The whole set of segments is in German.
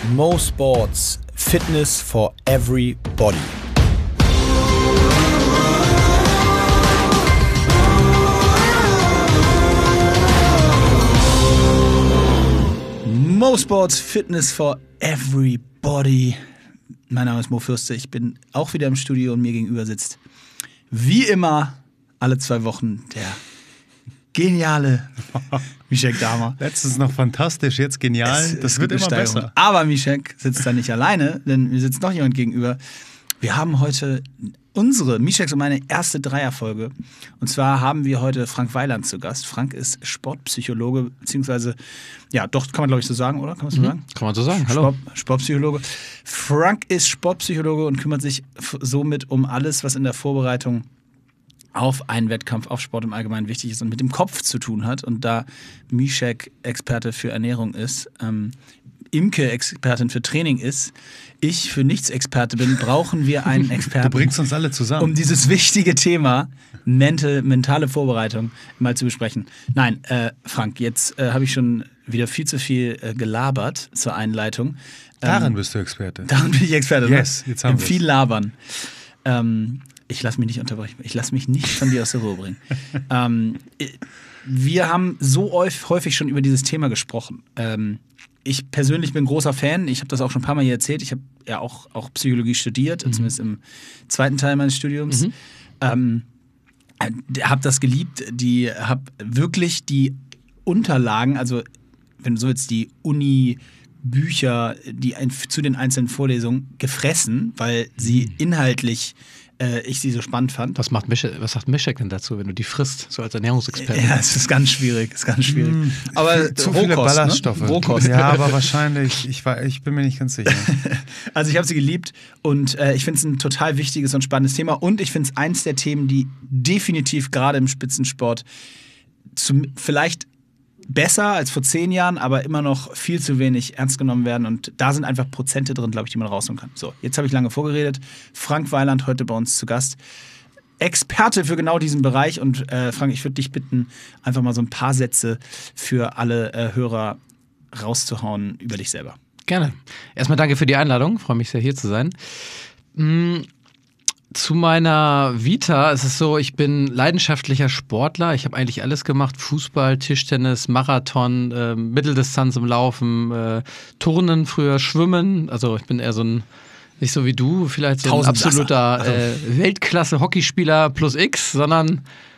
Mo Sports, Fitness for everybody. Mo Sports, Fitness for everybody. Mein Name ist Mo Fürste, ich bin auch wieder im Studio und mir gegenüber sitzt, wie immer, alle 2 Wochen, der geniale Mischek Dahmer. Letztens noch fantastisch, jetzt genial. Das wird immer besser. Aber Mischek sitzt da nicht alleine, denn mir sitzt noch jemand gegenüber. Wir haben heute unsere, Mischeks und meine erste Dreierfolge. Und zwar haben wir heute Frank Weiland zu Gast. Frank ist Sportpsychologe, beziehungsweise, ja, doch, kann man glaube ich so sagen, oder? Kann man so sagen? Kann man so sagen, hallo. Sportpsychologe. Frank ist Sportpsychologe und kümmert sich somit um alles, was in der Vorbereitung auf einen Wettkampf, auf Sport im Allgemeinen wichtig ist und mit dem Kopf zu tun hat. Und da Mischek Experte für Ernährung ist, Imke Expertin für Training ist, ich für nichts Experte bin, brauchen wir einen Experten. Du bringst uns alle zusammen. Um dieses wichtige Thema mentale Vorbereitung mal zu besprechen. Nein, Frank, jetzt habe ich schon wieder viel zu viel gelabert zur Einleitung. Darin bist du Experte. Darin bin ich Experte. Yes, jetzt haben wir viel labern. Ich lasse mich nicht unterbrechen. Ich lasse mich nicht von dir aus der Ruhe bringen. Wir haben so häufig schon über dieses Thema gesprochen. Ich persönlich bin großer Fan. Ich habe das auch schon ein paar Mal hier erzählt. Ich habe ja auch Psychologie studiert, zumindest im zweiten Teil meines Studiums. Habe das geliebt. Habe wirklich die Unterlagen, also wenn du so willst, die Uni-Bücher, zu den einzelnen Vorlesungen gefressen, weil sie inhaltlich ich sie so spannend fand. Was sagt Mischek denn dazu, wenn du die frisst, so als Ernährungsexperte? Ja, es ist ganz schwierig. Aber zu viele Ballaststoffe. Ne? Rohkost. Ja, aber wahrscheinlich, ich bin mir nicht ganz sicher. Also ich habe sie geliebt und ich finde es ein total wichtiges und spannendes Thema und ich finde es eins der Themen, die definitiv gerade im Spitzensport vielleicht besser als vor 10 Jahren, aber immer noch viel zu wenig ernst genommen werden. Und da sind einfach Prozente drin, glaube ich, die man rausholen kann. So, jetzt habe ich lange vorgeredet. Frank Weiland heute bei uns zu Gast. Experte für genau diesen Bereich. Und Frank, ich würde dich bitten, einfach mal so ein paar Sätze für alle Hörer rauszuhauen über dich selber. Gerne. Erstmal danke für die Einladung. Freue mich sehr, hier zu sein. Zu meiner Vita ist es so, ich bin leidenschaftlicher Sportler. Ich habe eigentlich alles gemacht. Fußball, Tischtennis, Marathon, Mitteldistanz im Laufen, Turnen früher, Schwimmen. Also ich bin eher so nicht so wie du, vielleicht so ein absoluter Weltklasse-Hockeyspieler plus X, sondern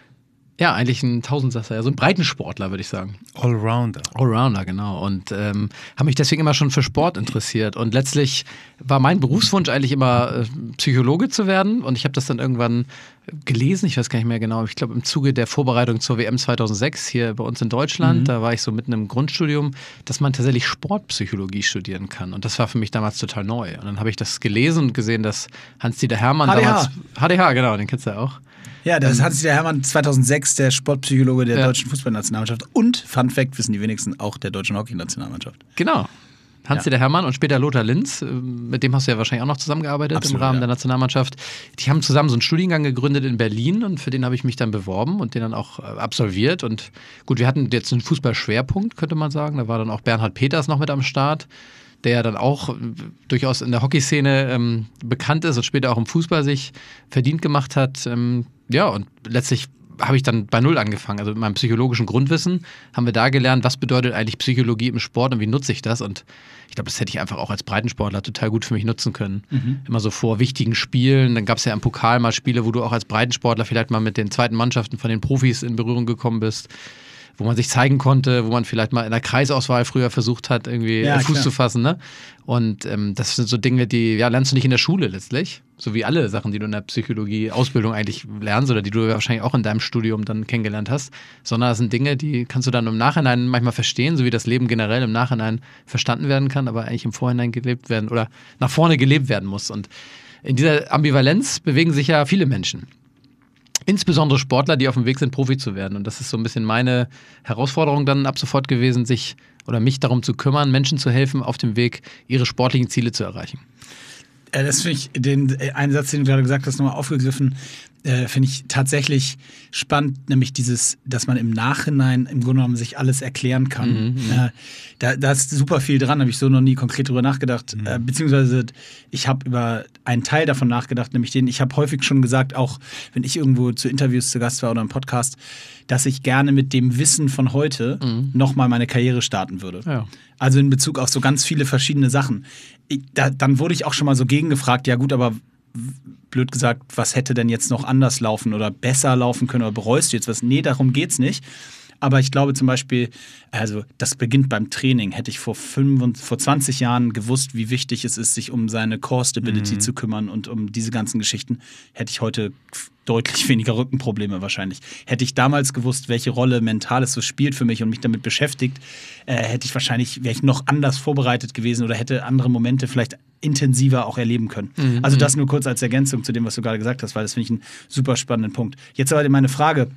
ja, eigentlich ein Tausendsasser, so ein Breitensportler, würde ich sagen. Allrounder, genau. Und habe mich deswegen immer schon für Sport interessiert. Und letztlich war mein Berufswunsch eigentlich immer, Psychologe zu werden. Und ich habe das dann irgendwann gelesen, ich weiß gar nicht mehr genau, ich glaube im Zuge der Vorbereitung zur WM 2006 hier bei uns in Deutschland, da war ich so mitten im Grundstudium, dass man tatsächlich Sportpsychologie studieren kann. Und das war für mich damals total neu. Und dann habe ich das gelesen und gesehen, dass Hans-Dieter Hermann damals... HDH, genau, den kennst du ja auch. Ja, das hat sich der Hermann 2006, der Sportpsychologe der deutschen Fußballnationalmannschaft und, Fun Fact, wissen die wenigsten, auch der deutschen Hockeynationalmannschaft. Genau. Hans-Dieter Hermann und später Lothar Linz, mit dem hast du ja wahrscheinlich auch noch zusammengearbeitet. Absolut, im Rahmen der Nationalmannschaft. Die haben zusammen so einen Studiengang gegründet in Berlin und für den habe ich mich dann beworben und den dann auch absolviert. Und gut, wir hatten jetzt einen Fußballschwerpunkt, könnte man sagen. Da war dann auch Bernhard Peters noch mit am Start, der ja dann auch durchaus in der Hockeyszene bekannt ist und später auch im Fußball sich verdient gemacht hat. Ja, und letztlich habe ich dann bei Null angefangen. Also mit meinem psychologischen Grundwissen haben wir da gelernt, was bedeutet eigentlich Psychologie im Sport und wie nutze ich das. Und ich glaube, das hätte ich einfach auch als Breitensportler total gut für mich nutzen können. Immer so vor wichtigen Spielen. Dann gab es ja im Pokal mal Spiele, wo du auch als Breitensportler vielleicht mal mit den zweiten Mannschaften von den Profis in Berührung gekommen bist, wo man sich zeigen konnte, wo man vielleicht mal in der Kreisauswahl früher versucht hat, irgendwie Fuß zu fassen. Ne? Und das sind so Dinge, die lernst du nicht in der Schule letztlich. So wie alle Sachen, die du in der Psychologie-Ausbildung eigentlich lernst oder die du wahrscheinlich auch in deinem Studium dann kennengelernt hast. Sondern das sind Dinge, die kannst du dann im Nachhinein manchmal verstehen, so wie das Leben generell im Nachhinein verstanden werden kann, aber eigentlich im Vorhinein gelebt werden oder nach vorne gelebt werden muss. Und in dieser Ambivalenz bewegen sich ja viele Menschen. Insbesondere Sportler, die auf dem Weg sind, Profi zu werden. Und das ist so ein bisschen meine Herausforderung dann ab sofort gewesen, mich darum zu kümmern, Menschen zu helfen, auf dem Weg ihre sportlichen Ziele zu erreichen. Das finde ich, einen Satz, den du gerade gesagt hast, nochmal aufgegriffen. finde ich tatsächlich spannend, nämlich dass man im Nachhinein im Grunde genommen sich alles erklären kann. Da ist super viel dran, habe ich so noch nie konkret drüber nachgedacht. Beziehungsweise ich habe über einen Teil davon nachgedacht, nämlich ich habe häufig schon gesagt, auch wenn ich irgendwo zu Interviews zu Gast war oder im Podcast, dass ich gerne mit dem Wissen von heute nochmal meine Karriere starten würde. Ja. Also in Bezug auf so ganz viele verschiedene Sachen. Dann wurde ich auch schon mal so gegengefragt, ja gut, aber blöd gesagt, was hätte denn jetzt noch anders laufen oder besser laufen können oder bereust du jetzt was? Nee, darum geht's nicht. Aber ich glaube zum Beispiel, also das beginnt beim Training. Hätte ich vor 20 Jahren gewusst, wie wichtig es ist, sich um seine Core Stability zu kümmern und um diese ganzen Geschichten, hätte ich heute deutlich weniger Rückenprobleme wahrscheinlich. Hätte ich damals gewusst, welche Rolle Mentales so spielt für mich und mich damit beschäftigt, wäre ich noch anders vorbereitet gewesen oder hätte andere Momente vielleicht intensiver auch erleben können. Also das nur kurz als Ergänzung zu dem, was du gerade gesagt hast, weil das finde ich einen super spannenden Punkt. Jetzt aber meine Frage,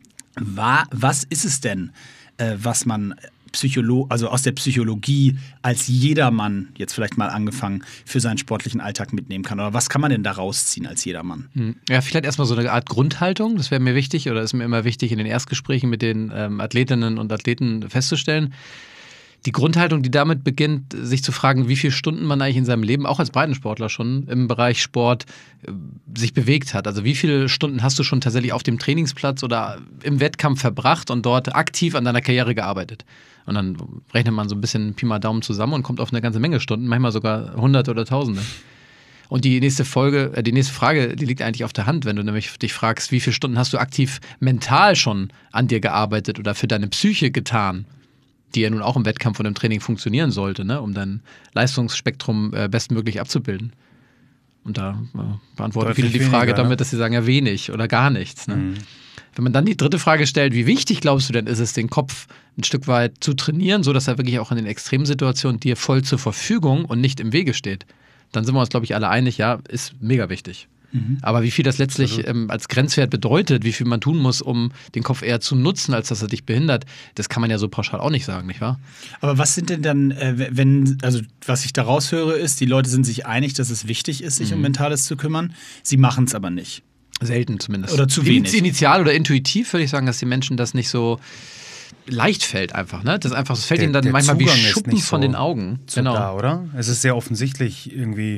was ist es denn, was man also aus der Psychologie als jedermann, jetzt vielleicht mal angefangen, für seinen sportlichen Alltag mitnehmen kann? Oder was kann man denn da rausziehen als jedermann? Ja, vielleicht erstmal so eine Art Grundhaltung, das wäre mir wichtig oder ist mir immer wichtig, in den Erstgesprächen mit den Athletinnen und Athleten festzustellen. Die Grundhaltung, die damit beginnt, sich zu fragen, wie viele Stunden man eigentlich in seinem Leben, auch als Breitensportler schon, im Bereich Sport sich bewegt hat. Also wie viele Stunden hast du schon tatsächlich auf dem Trainingsplatz oder im Wettkampf verbracht und dort aktiv an deiner Karriere gearbeitet? Und dann rechnet man so ein bisschen Pi mal Daumen zusammen und kommt auf eine ganze Menge Stunden, manchmal sogar Hunderte oder Tausende. Und die nächste Frage, die liegt eigentlich auf der Hand, wenn du nämlich dich fragst, wie viele Stunden hast du aktiv mental schon an dir gearbeitet oder für deine Psyche getan, die ja nun auch im Wettkampf und im Training funktionieren sollte, ne, um dein Leistungsspektrum bestmöglich abzubilden. Und da beantworten viele die Frage damit, dass sie sagen, ja wenig oder gar nichts. Ne? Wenn man dann die dritte Frage stellt, wie wichtig glaubst du denn ist es, den Kopf ein Stück weit zu trainieren, sodass er wirklich auch in den Extremsituationen dir voll zur Verfügung und nicht im Wege steht, dann sind wir uns, glaube ich, alle einig, ja, ist mega wichtig. Aber wie viel das letztlich als Grenzwert bedeutet, wie viel man tun muss, um den Kopf eher zu nutzen, als dass er dich behindert, das kann man ja so pauschal auch nicht sagen, nicht wahr? Aber was sind denn dann, was ich da raushöre, ist, die Leute sind sich einig, dass es wichtig ist, sich um Mentales zu kümmern, sie machen es aber nicht. Selten zumindest. Oder zu wenig. Initial oder intuitiv würde ich sagen, dass die Menschen das nicht so leicht fällt einfach, ne? Das fällt ihnen dann manchmal wie Schuppen von den Augen. Genau. Da, oder? Es ist sehr offensichtlich irgendwie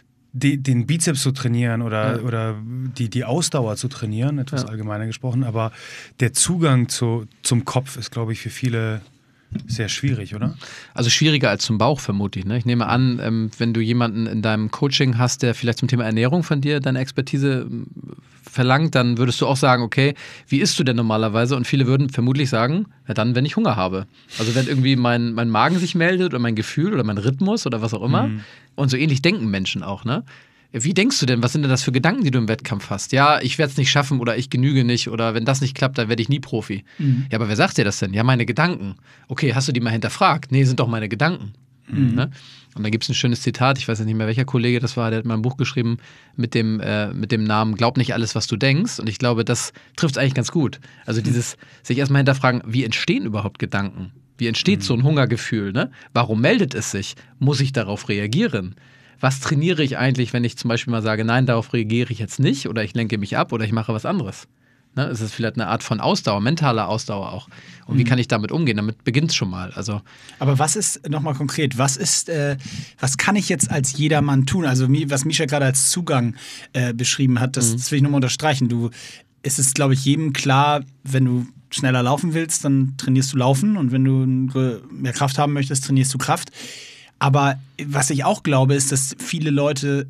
den Bizeps zu trainieren oder die Ausdauer zu trainieren, etwas allgemeiner gesprochen, aber der Zugang zum Kopf ist, glaube ich, für viele sehr schwierig, oder? Also schwieriger als zum Bauch vermutlich. Ne? Ich nehme an, wenn du jemanden in deinem Coaching hast, der vielleicht zum Thema Ernährung von dir deine Expertise verlangt, dann würdest du auch sagen, okay, wie isst du denn normalerweise? Und viele würden vermutlich sagen, ja dann, wenn ich Hunger habe. Also wenn irgendwie mein Magen sich meldet oder mein Gefühl oder mein Rhythmus oder was auch immer. Und so ähnlich denken Menschen auch, ne? Wie denkst du denn, was sind denn das für Gedanken, die du im Wettkampf hast? Ja, ich werde es nicht schaffen oder ich genüge nicht oder wenn das nicht klappt, dann werde ich nie Profi. Ja, aber wer sagt dir das denn? Ja, meine Gedanken. Okay, hast du die mal hinterfragt? Nee, sind doch meine Gedanken. Ne? Und da gibt es ein schönes Zitat, ich weiß nicht mehr, welcher Kollege das war, der hat mal ein Buch geschrieben mit dem Namen Glaub nicht alles, was du denkst. Und ich glaube, das trifft es eigentlich ganz gut. Also dieses sich erstmal hinterfragen, wie entstehen überhaupt Gedanken? Wie entsteht so ein Hungergefühl? Ne? Warum meldet es sich? Muss ich darauf reagieren? Was trainiere ich eigentlich, wenn ich zum Beispiel mal sage, nein, darauf reagiere ich jetzt nicht oder ich lenke mich ab oder ich mache was anderes? Ne? Es ist vielleicht eine Art von Ausdauer, mentaler Ausdauer auch. Und wie kann ich damit umgehen? Damit beginnt es schon mal. Also aber was ist, nochmal konkret, was kann ich jetzt als jedermann tun? Also was Misha gerade als Zugang beschrieben hat, das will ich nochmal unterstreichen. Es ist, glaube ich, jedem klar, wenn du schneller laufen willst, dann trainierst du Laufen und wenn du mehr Kraft haben möchtest, trainierst du Kraft. Aber was ich auch glaube, ist, dass viele Leute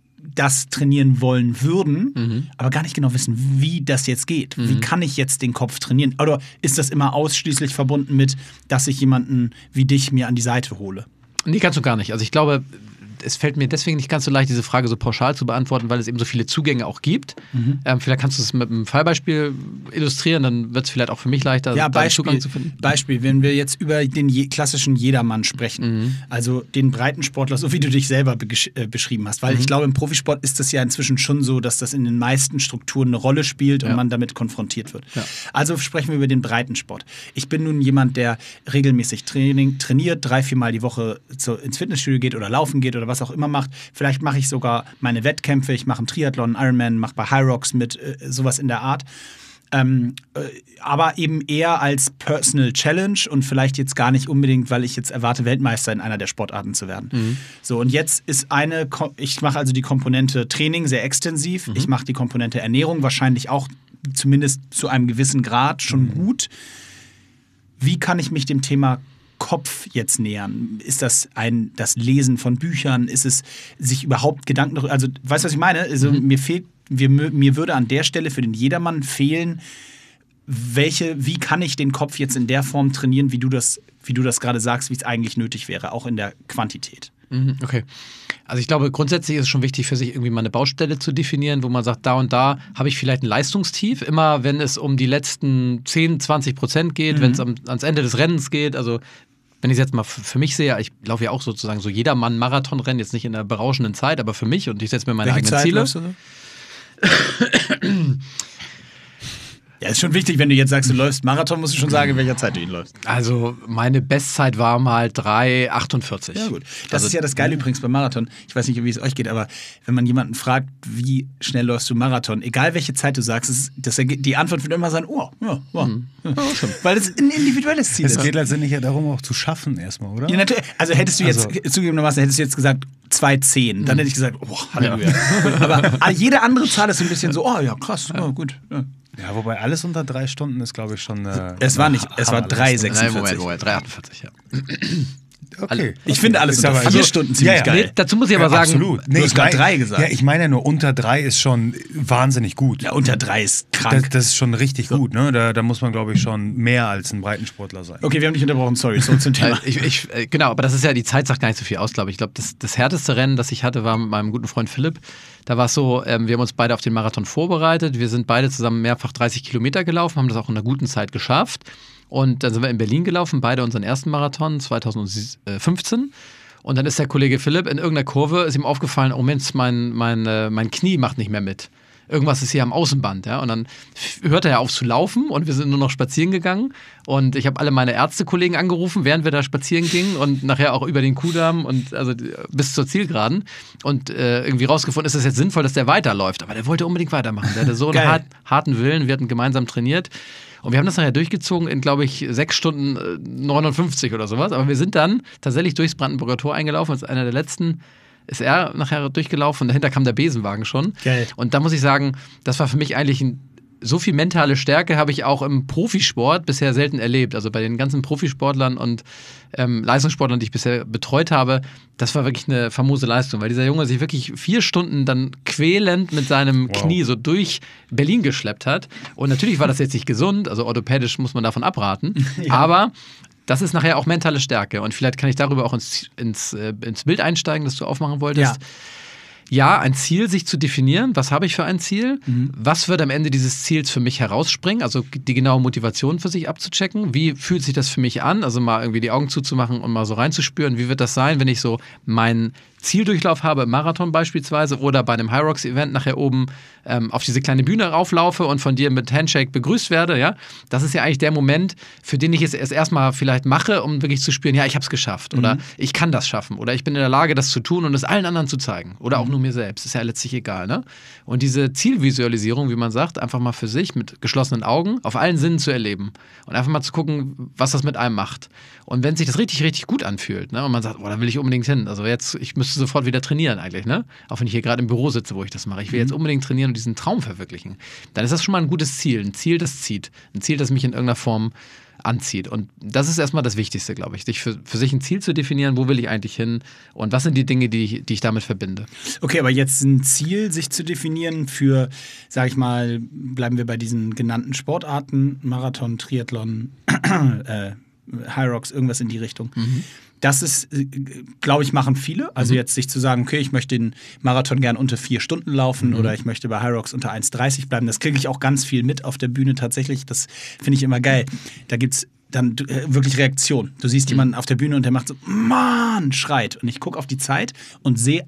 das trainieren wollen würden, aber gar nicht genau wissen, wie das jetzt geht. Wie kann ich jetzt den Kopf trainieren? Oder ist das immer ausschließlich verbunden mit, dass ich jemanden wie dich mir an die Seite hole? Nee, ganz und gar nicht. Also ich glaube, es fällt mir deswegen nicht ganz so leicht, diese Frage so pauschal zu beantworten, weil es eben so viele Zugänge auch gibt. Vielleicht kannst du es mit einem Fallbeispiel illustrieren, dann wird es vielleicht auch für mich leichter, Zugang zu finden. Beispiel, wenn wir jetzt über den klassischen Jedermann sprechen, also den Breitensportler, so wie du dich selber beschrieben hast, weil ich glaube, im Profisport ist das ja inzwischen schon so, dass das in den meisten Strukturen eine Rolle spielt und man damit konfrontiert wird. Ja. Also sprechen wir über den Breitensport. Ich bin nun jemand, der regelmäßig trainiert, 3-4 Mal die Woche ins Fitnessstudio geht oder laufen geht oder was auch immer macht. Vielleicht mache ich sogar meine Wettkämpfe, ich mache einen Triathlon, einen Ironman, mache bei Hyrox mit, sowas in der Art. Aber eben eher als Personal Challenge und vielleicht jetzt gar nicht unbedingt, weil ich jetzt erwarte, Weltmeister in einer der Sportarten zu werden. So, und jetzt ist ich mache also die Komponente Training sehr extensiv, ich mache die Komponente Ernährung wahrscheinlich auch zumindest zu einem gewissen Grad schon gut. Wie kann ich mich dem Thema Kopf jetzt nähern? Ist das das Lesen von Büchern? Ist es sich überhaupt Gedanken darüber, also weißt du, was ich meine? Also mir würde an der Stelle für den Jedermann fehlen, wie kann ich den Kopf jetzt in der Form trainieren, wie du das gerade sagst, wie es eigentlich nötig wäre, auch in der Quantität. Okay. Also ich glaube, grundsätzlich ist es schon wichtig für sich irgendwie mal eine Baustelle zu definieren, wo man sagt, da und da habe ich vielleicht ein Leistungstief. Immer wenn es um die letzten 10-20% geht, wenn es ans Ende des Rennens geht, also wenn ich es jetzt mal für mich sehe, ich laufe ja auch sozusagen so jedermann Marathonrennen, jetzt nicht in einer berauschenden Zeit, aber für mich und ich setze mir meine eigenen Ziele. Läufst du so? Ja, ist schon wichtig, wenn du jetzt sagst, du läufst Marathon, musst du schon sagen, in welcher Zeit du ihn läufst. Also meine Bestzeit war mal 3,48. Ja gut, das ist ja das Geile übrigens beim Marathon. Ich weiß nicht, wie es euch geht, aber wenn man jemanden fragt, wie schnell läufst du Marathon, egal welche Zeit du sagst, die Antwort wird immer sein, weil es ein individuelles Ziel ist. Es geht letztendlich ja darum, auch zu schaffen erstmal, oder? Ja, natürlich. Also hättest du jetzt, zugegebenermaßen, gesagt 2,10, dann hätte ich gesagt, Halleluja. Ja. Aber jede andere Zahl ist so ein bisschen so, ja krass, gut. Ja, wobei alles unter 3 Stunden ist, glaube ich, schon. Es war 3,46. Moment, 3,48, ja. Okay. Ich finde alles unter 4 Stunden ziemlich geil. Nee, dazu muss ich aber sagen, absolut. Du hast gerade 3 gesagt. Ja, ich meine ja nur, unter 3 ist schon wahnsinnig gut. Ja, unter 3 ist krank. Das ist schon richtig gut, ne? Da muss man, glaube ich, schon mehr als ein Breitensportler sein. Okay, wir haben dich unterbrochen, sorry, so zum Thema. Genau, aber das ist ja, die Zeit sagt gar nicht so viel aus, glaube ich. Ich glaube, das härteste Rennen, das ich hatte, war mit meinem guten Freund Philipp. Da war es so, wir haben uns beide auf den Marathon vorbereitet. Wir sind beide zusammen mehrfach 30 Kilometer gelaufen, haben das auch in einer guten Zeit geschafft. Und dann sind wir in Berlin gelaufen, beide unseren ersten Marathon 2015. Und dann ist der Kollege Philipp in irgendeiner Kurve, ist ihm aufgefallen, oh Mensch, mein Knie macht nicht mehr mit. Irgendwas ist hier am Außenband, ja. Und dann hörte er auf zu laufen und wir sind nur noch spazieren gegangen. Und ich habe alle meine Ärztekollegen angerufen, während wir da spazieren gingen und nachher auch über den Kudamm und also bis zur Zielgeraden. Und irgendwie rausgefunden, ist es jetzt sinnvoll, dass der weiterläuft. Aber der wollte unbedingt weitermachen. Der hatte so einen harten Willen. Wir hatten gemeinsam trainiert. Und wir haben das nachher durchgezogen in, glaube ich, 6 Stunden 59 oder sowas. Aber wir sind dann tatsächlich durchs Brandenburger Tor eingelaufen. Als einer der letzten ist er nachher durchgelaufen und dahinter kam der Besenwagen schon. Geil. Und da muss ich sagen, das war für mich eigentlich so viel mentale Stärke habe ich auch im Profisport bisher selten erlebt. Also bei den ganzen Profisportlern und Leistungssportlern, die ich bisher betreut habe, das war wirklich eine famose Leistung, weil dieser Junge sich wirklich 4 Stunden dann quälend mit seinem Knie so durch Berlin geschleppt hat. Und natürlich war das jetzt nicht gesund, also orthopädisch muss man davon abraten, aber das ist nachher auch mentale Stärke. Und vielleicht kann ich darüber auch ins Bild einsteigen, das du aufmachen wolltest. Ja, ein Ziel sich zu definieren. Was habe ich für ein Ziel? Was wird am Ende dieses Ziels für mich herausspringen? Also die genaue Motivation für sich abzuchecken. Wie fühlt sich das für mich an? Also mal irgendwie die Augen zuzumachen und mal so reinzuspüren. Wie wird das sein, wenn ich so meinen Zieldurchlauf habe, im Marathon beispielsweise oder bei einem Hyrox-Event nachher oben auf diese kleine Bühne rauflaufe und von dir mit Handshake begrüßt werde, ja? Das ist ja eigentlich der Moment, für den ich es erstmal vielleicht mache, um wirklich zu spüren, ja, ich habe es geschafft oder ich kann das schaffen oder ich bin in der Lage, das zu tun und es allen anderen zu zeigen oder auch nur mir selbst. Ist ja letztlich egal, ne? Und diese Zielvisualisierung, wie man sagt, einfach mal für sich mit geschlossenen Augen auf allen Sinnen zu erleben und einfach mal zu gucken, was das mit einem macht. Und wenn sich das richtig, richtig gut anfühlt, ne? Und man sagt, da will ich unbedingt hin. Also jetzt, ich müsste sofort wieder trainieren eigentlich, ne? Auch wenn ich hier gerade im Büro sitze, wo ich das mache. Ich will jetzt unbedingt trainieren und diesen Traum verwirklichen. Dann ist das schon mal ein gutes Ziel. Ein Ziel, das zieht. Ein Ziel, das mich in irgendeiner Form anzieht. Und das ist erstmal das Wichtigste, glaube ich. Sich für sich ein Ziel zu definieren, wo will ich eigentlich hin und was sind die Dinge, die ich damit verbinde. Okay, aber jetzt ein Ziel, sich zu definieren für, sag ich mal, bleiben wir bei diesen genannten Sportarten, Marathon, Triathlon, Hyrox, irgendwas in die Richtung. Das ist, glaube ich, machen viele. Also jetzt sich zu sagen, okay, ich möchte den Marathon gern unter 4 Stunden laufen oder ich möchte bei Hyrox unter 1,30 bleiben. Das kriege ich auch ganz viel mit auf der Bühne tatsächlich. Das finde ich immer geil. Da gibt es dann wirklich Reaktion. Du siehst jemanden auf der Bühne und der macht so, Mann, schreit. Und ich gucke auf die Zeit und sehe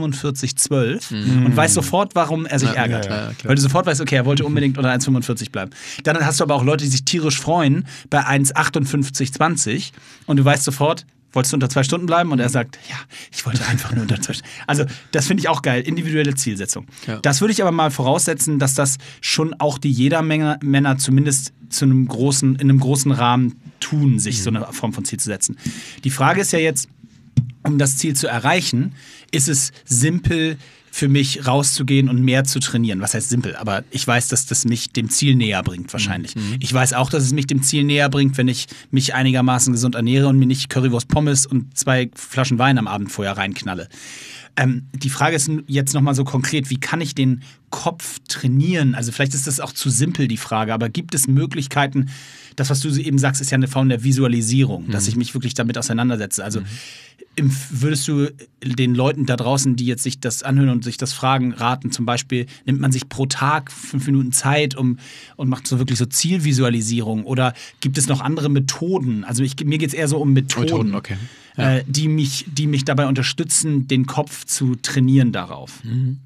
1,45,12 und weiß sofort, warum er sich ärgert. Ja, weil du sofort weißt, okay, er wollte unbedingt unter 1,45 bleiben. Dann hast du aber auch Leute, die sich tierisch freuen bei 1,58,20 und du weißt sofort, wolltest du unter 2 Stunden bleiben? Und er sagt, ja, ich wollte einfach nur unter 2 Stunden. Also das finde ich auch geil, individuelle Zielsetzung. Ja. Das würde ich aber mal voraussetzen, dass das schon auch die Jedermänner zumindest in einem großen Rahmen tun, sich so eine Form von Ziel zu setzen. Die Frage ist ja jetzt, um das Ziel zu erreichen, ist es simpel für mich rauszugehen und mehr zu trainieren. Was heißt simpel? Aber ich weiß, dass das mich dem Ziel näher bringt wahrscheinlich. Ich weiß auch, dass es mich dem Ziel näher bringt, wenn ich mich einigermaßen gesund ernähre und mir nicht Currywurst Pommes und 2 Flaschen Wein am Abend vorher reinknalle. Die Frage ist jetzt nochmal so konkret, wie kann ich den Kopf trainieren? Also vielleicht ist das auch zu simpel, die Frage, aber gibt es Möglichkeiten, das, was du eben sagst, ist ja eine Form der Visualisierung, dass ich mich wirklich damit auseinandersetze. Also würdest du den Leuten da draußen, die jetzt sich das anhören und sich das fragen, raten, zum Beispiel, nimmt man sich pro Tag 5 Minuten Zeit und macht so wirklich so Zielvisualisierung? Oder gibt es noch andere Methoden? Also mir geht es eher so um Methoden, okay. Ja. Die mich dabei unterstützen, den Kopf zu trainieren darauf.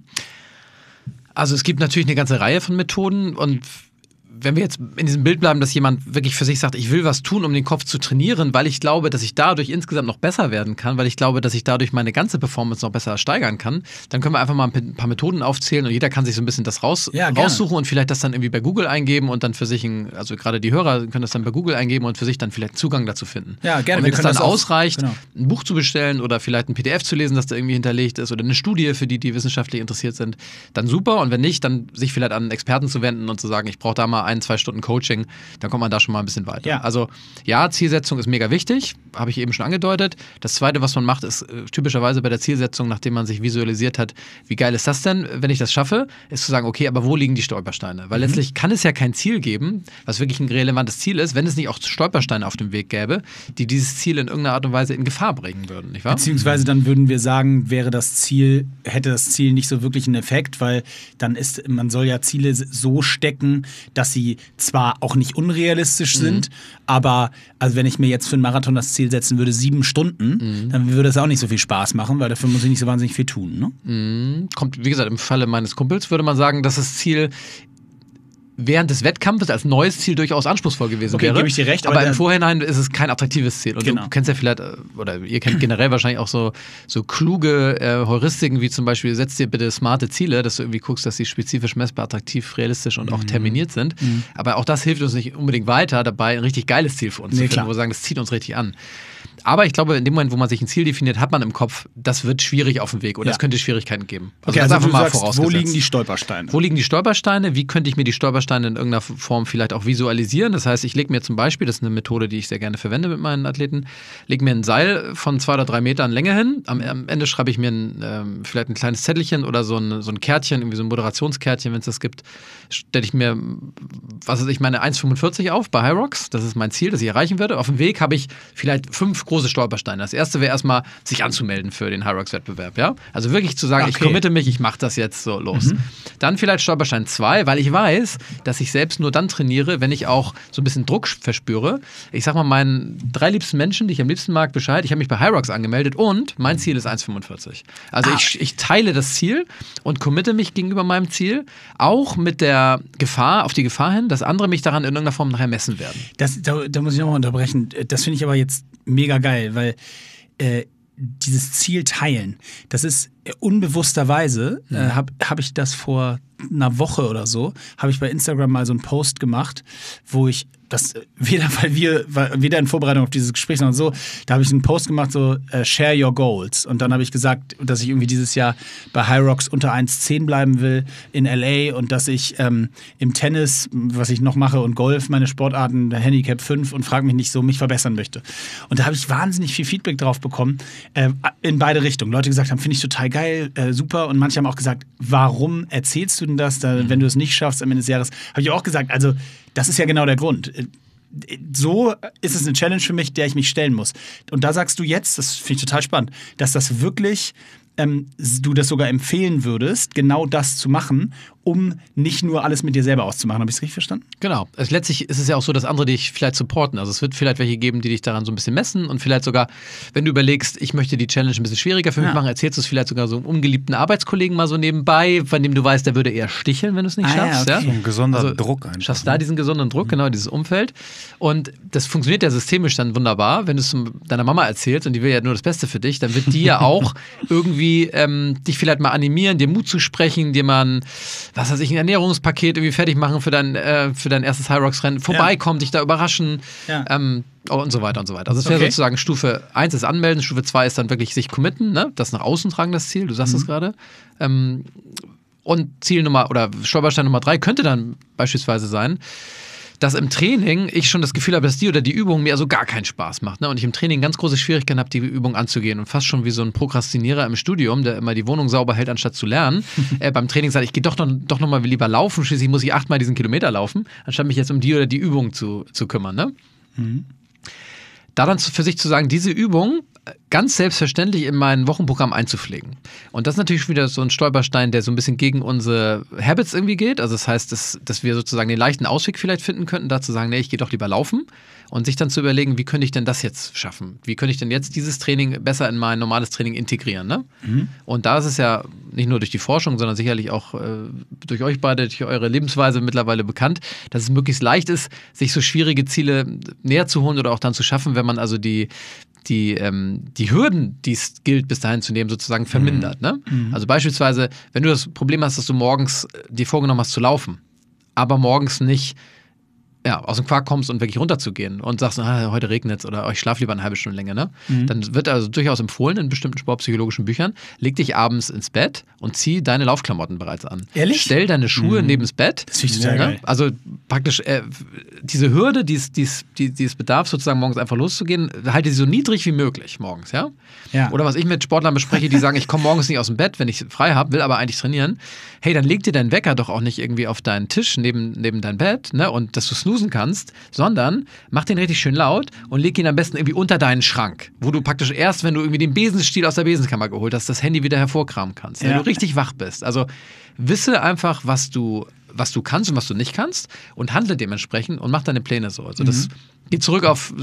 Also es gibt natürlich eine ganze Reihe von Methoden und wenn wir jetzt in diesem Bild bleiben, dass jemand wirklich für sich sagt, ich will was tun, um den Kopf zu trainieren, weil ich glaube, dass ich dadurch insgesamt noch besser werden kann, weil ich glaube, dass ich dadurch meine ganze Performance noch besser steigern kann, dann können wir einfach mal ein paar Methoden aufzählen und jeder kann sich so ein bisschen das raussuchen und vielleicht das dann irgendwie bei Google eingeben und dann für sich, also gerade die Hörer können das dann bei Google eingeben und für sich dann vielleicht Zugang dazu finden. Ja, gerne. Und wenn es dann ausreicht, ein Buch zu bestellen oder vielleicht ein PDF zu lesen, das da irgendwie hinterlegt ist oder eine Studie, für die wissenschaftlich interessiert sind, dann super. Und wenn nicht, dann sich vielleicht an Experten zu wenden und zu sagen, ich brauche da mal 1-2 Stunden Coaching, dann kommt man da schon mal ein bisschen weiter. Ja. Also ja, Zielsetzung ist mega wichtig, habe ich eben schon angedeutet. Das Zweite, was man macht, ist typischerweise bei der Zielsetzung, nachdem man sich visualisiert hat, wie geil ist das denn, wenn ich das schaffe, ist zu sagen, okay, aber wo liegen die Stolpersteine? Weil letztlich kann es ja kein Ziel geben, was wirklich ein relevantes Ziel ist, wenn es nicht auch Stolpersteine auf dem Weg gäbe, die dieses Ziel in irgendeiner Art und Weise in Gefahr bringen würden, nicht wahr? Beziehungsweise dann würden wir sagen, hätte das Ziel nicht so wirklich einen Effekt, weil dann man soll ja Ziele so stecken, dass sie zwar auch nicht unrealistisch sind, aber also wenn ich mir jetzt für einen Marathon das Ziel setzen würde, 7 Stunden, dann würde es auch nicht so viel Spaß machen, weil dafür muss ich nicht so wahnsinnig viel tun. Ne? Kommt, wie gesagt, im Falle meines Kumpels würde man sagen, dass das Ziel während des Wettkampfes als neues Ziel durchaus anspruchsvoll gewesen wäre. Gebe ich dir recht. Aber im Vorhinein ist es kein attraktives Ziel. Und du kennst ja vielleicht, oder ihr kennt generell wahrscheinlich auch so kluge Heuristiken, wie zum Beispiel, setz dir bitte smarte Ziele, dass du irgendwie guckst, dass sie spezifisch messbar, attraktiv, realistisch und auch terminiert sind. Aber auch das hilft uns nicht unbedingt weiter, dabei ein richtig geiles Ziel für uns zu finden, wo wir sagen, das zieht uns richtig an. Aber ich glaube, in dem Moment, wo man sich ein Ziel definiert, hat man im Kopf, das wird schwierig auf dem Weg oder es könnte Schwierigkeiten geben. Also einfach mal vorausgesetzt. Wo liegen die Stolpersteine? Wo liegen die Stolpersteine? Wie könnte ich mir die Stolpersteine in irgendeiner Form vielleicht auch visualisieren? Das heißt, ich lege mir zum Beispiel, das ist eine Methode, die ich sehr gerne verwende mit meinen Athleten, lege mir ein Seil von 2 oder 3 Metern Länge hin. Am Ende schreibe ich mir vielleicht ein kleines Zettelchen oder so ein Kärtchen, irgendwie so ein Moderationskärtchen, wenn es das gibt, stelle ich mir, meine 1,45 auf bei High Rocks. Das ist mein Ziel, das ich erreichen werde. Auf dem Weg habe ich vielleicht 5 große Stolpersteine. Das erste wäre erstmal, sich anzumelden für den High Rocks Wettbewerb. Ja? Also wirklich zu sagen, ich committe mich, ich mache das jetzt so los. Dann vielleicht Stolperstein 2, weil ich weiß, dass ich selbst nur dann trainiere, wenn ich auch so ein bisschen Druck verspüre. Ich sag mal, meinen 3 liebsten Menschen, die ich am liebsten mag, Bescheid. Ich habe mich bei High Rocks angemeldet und mein Ziel ist 1,45. Also ich teile das Ziel und committe mich gegenüber meinem Ziel, auch mit der Gefahr, auf die Gefahr hin, dass andere mich daran in irgendeiner Form nachher messen werden. Da muss ich nochmal unterbrechen. Das finde ich aber jetzt mega geil, weil dieses Ziel teilen, das ist unbewussterweise, hab ich das vor einer Woche oder so, habe ich bei Instagram mal so einen Post gemacht, wo ich das, weder in Vorbereitung auf dieses Gespräch, sondern so, da habe ich einen Post gemacht, so share your goals. Und dann habe ich gesagt, dass ich irgendwie dieses Jahr bei High Rocks unter 1,10 bleiben will in LA und dass ich im Tennis, was ich noch mache, und Golf, meine Sportarten, der Handicap 5 und frag mich nicht so, mich verbessern möchte. Und da habe ich wahnsinnig viel Feedback drauf bekommen, in beide Richtungen. Leute gesagt haben, finde ich total geil, super. Und manche haben auch gesagt, warum erzählst du denn das, wenn du es nicht schaffst am Ende des Jahres? Habe ich auch gesagt, also das ist ja genau der Grund. So ist es eine Challenge für mich, der ich mich stellen muss. Und da sagst du jetzt, das finde ich total spannend, dass das wirklich, du das sogar empfehlen würdest, genau das zu machen, um nicht nur alles mit dir selber auszumachen. Habe ich es richtig verstanden? Genau. Letztlich ist es ja auch so, dass andere dich vielleicht supporten. Also es wird vielleicht welche geben, die dich daran so ein bisschen messen und vielleicht sogar, wenn du überlegst, ich möchte die Challenge ein bisschen schwieriger für mich machen, erzählst du es vielleicht sogar so einem ungeliebten Arbeitskollegen mal so nebenbei, von dem du weißt, der würde eher sticheln, wenn du es nicht schaffst. Ja, okay. So ein gesunder Druck einfach. Schaffst da diesen gesunden Druck, genau, dieses Umfeld. Und das funktioniert ja systemisch dann wunderbar, wenn du es deiner Mama erzählst und die will ja nur das Beste für dich, dann wird die ja auch irgendwie dich vielleicht mal animieren, dir Mut zu sprechen, dir mal ein Ernährungspaket irgendwie fertig machen für dein erstes High-Rocks-Rennen, vorbeikommt, dich da überraschen und so weiter und so weiter. Also es wäre sozusagen Stufe 1 ist anmelden, Stufe 2 ist dann wirklich sich committen, ne? Das nach außen tragen, das Ziel, du sagst es gerade. Und Zielnummer oder Stolperstein Nummer 3 könnte dann beispielsweise sein, dass im Training ich schon das Gefühl habe, dass die oder die Übung mir also gar keinen Spaß macht. Ne? Und ich im Training ganz große Schwierigkeiten habe, die Übung anzugehen. Und fast schon wie so ein Prokrastinierer im Studium, der immer die Wohnung sauber hält, anstatt zu lernen. Beim Training sagt, ich gehe doch noch mal lieber laufen. Schließlich muss ich 8-mal diesen Kilometer laufen, anstatt mich jetzt um die oder die Übung zu kümmern. Ne? Da dann für sich zu sagen, diese Übung ganz selbstverständlich in mein Wochenprogramm einzupflegen. Und das ist natürlich wieder so ein Stolperstein, der so ein bisschen gegen unsere Habits irgendwie geht. Also das heißt, dass wir sozusagen den leichten Ausweg vielleicht finden könnten, da zu sagen, nee, ich gehe doch lieber laufen und sich dann zu überlegen, wie könnte ich denn das jetzt schaffen? Wie könnte ich denn jetzt dieses Training besser in mein normales Training integrieren? Ne? Und da ist es ja nicht nur durch die Forschung, sondern sicherlich auch durch euch beide, durch eure Lebensweise mittlerweile bekannt, dass es möglichst leicht ist, sich so schwierige Ziele näher zu holen oder auch dann zu schaffen, wenn man also die Hürden, die es gilt, bis dahin zu nehmen, sozusagen vermindert. Ne? Also beispielsweise, wenn du das Problem hast, dass du morgens dir vorgenommen hast zu laufen, aber morgens nicht aus dem Quark kommst und wirklich runterzugehen und sagst, heute regnet es oder ich schlafe lieber eine halbe Stunde länger, ne? Dann wird also durchaus empfohlen in bestimmten sportpsychologischen Büchern, leg dich abends ins Bett und zieh deine Laufklamotten bereits an. Ehrlich? Stell deine Schuhe neben das Bett. Das finde ich total geil. Also praktisch diese Hürde, die es bedarf, sozusagen morgens einfach loszugehen, halte sie so niedrig wie möglich morgens, ja? Oder was ich mit Sportlern bespreche, die sagen, ich komme morgens nicht aus dem Bett, wenn ich frei habe, will aber eigentlich trainieren. Hey, dann leg dir deinen Wecker doch auch nicht irgendwie auf deinen Tisch neben dein Bett, ne? Und dass du snoosen kannst, sondern mach den richtig schön laut und leg ihn am besten irgendwie unter deinen Schrank, wo du praktisch erst, wenn du irgendwie den Besenstiel aus der Besenkammer geholt hast, das Handy wieder hervorkramen kannst, wenn du richtig wach bist. Also wisse einfach, was du kannst und was du nicht kannst und handle dementsprechend und mach deine Pläne so. Also das geht zurück auf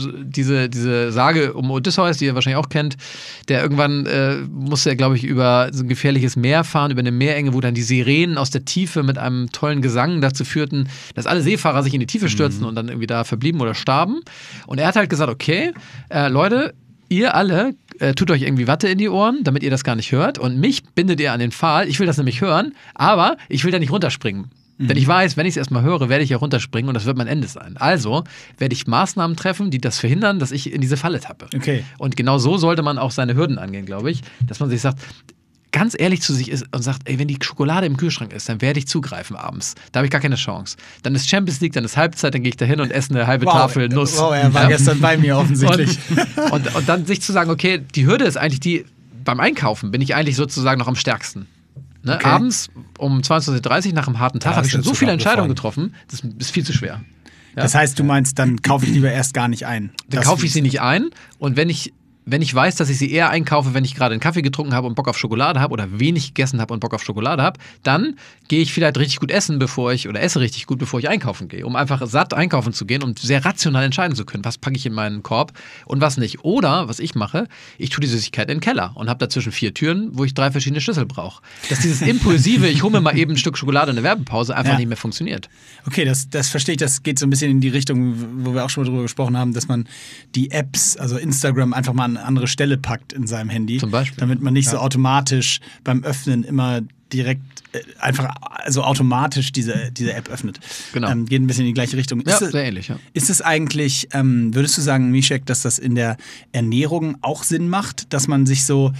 diese Sage um Odysseus, die ihr wahrscheinlich auch kennt, der irgendwann musste er, glaube ich, über so ein gefährliches Meer fahren, über eine Meerenge, wo dann die Sirenen aus der Tiefe mit einem tollen Gesang dazu führten, dass alle Seefahrer sich in die Tiefe stürzten und dann irgendwie da verblieben oder starben. Und er hat halt gesagt, okay, Leute, ihr alle tut euch irgendwie Watte in die Ohren, damit ihr das gar nicht hört und mich bindet ihr an den Pfahl, ich will das nämlich hören, aber ich will da nicht runterspringen. Denn ich weiß, wenn ich es erstmal höre, werde ich ja runterspringen und das wird mein Ende sein. Also werde ich Maßnahmen treffen, die das verhindern, dass ich in diese Falle tappe. Okay. Und genau so sollte man auch seine Hürden angehen, glaube ich. Dass man sich sagt, ganz ehrlich zu sich ist und sagt, ey, wenn die Schokolade im Kühlschrank ist, dann werde ich zugreifen abends. Da habe ich gar keine Chance. Dann ist Champions League, dann ist Halbzeit, dann gehe ich da hin und esse eine halbe Tafel Nuss. Wow, er war gestern bei mir offensichtlich. Und dann sich zu sagen, okay, die Hürde ist eigentlich die, beim Einkaufen bin ich eigentlich sozusagen noch am stärksten. Ne? Okay. Abends um 22:30 Uhr nach einem harten Tag habe ich schon so viele Entscheidungen getroffen, das ist viel zu schwer. Ja? Das heißt, du meinst, dann kaufe ich lieber erst gar nicht ein. Dann kaufe ich sie nicht ein und wenn ich weiß, dass ich sie eher einkaufe, wenn ich gerade einen Kaffee getrunken habe und Bock auf Schokolade habe oder wenig gegessen habe und Bock auf Schokolade habe, dann gehe ich vielleicht richtig gut essen, esse richtig gut, bevor ich einkaufen gehe, um einfach satt einkaufen zu gehen und sehr rational entscheiden zu können, was packe ich in meinen Korb und was nicht. Oder, was ich mache, ich tue die Süßigkeit in den Keller und habe dazwischen 4 Türen, wo ich 3 verschiedene Schlüssel brauche. Dass dieses impulsive, ich hole mir mal eben ein Stück Schokolade in der Werbepause, einfach nicht mehr funktioniert. Okay, das verstehe ich, das geht so ein bisschen in die Richtung, wo wir auch schon mal drüber gesprochen haben, dass man die Apps, also Instagram, einfach mal an eine andere Stelle packt in seinem Handy. Zum Beispiel. Damit man nicht so automatisch beim Öffnen immer direkt einfach so automatisch diese App öffnet. Genau. Geht ein bisschen in die gleiche Richtung. Sehr ähnlich, ja. Ist es eigentlich, würdest du sagen, Mishek, dass das in der Ernährung auch Sinn macht, dass man sich so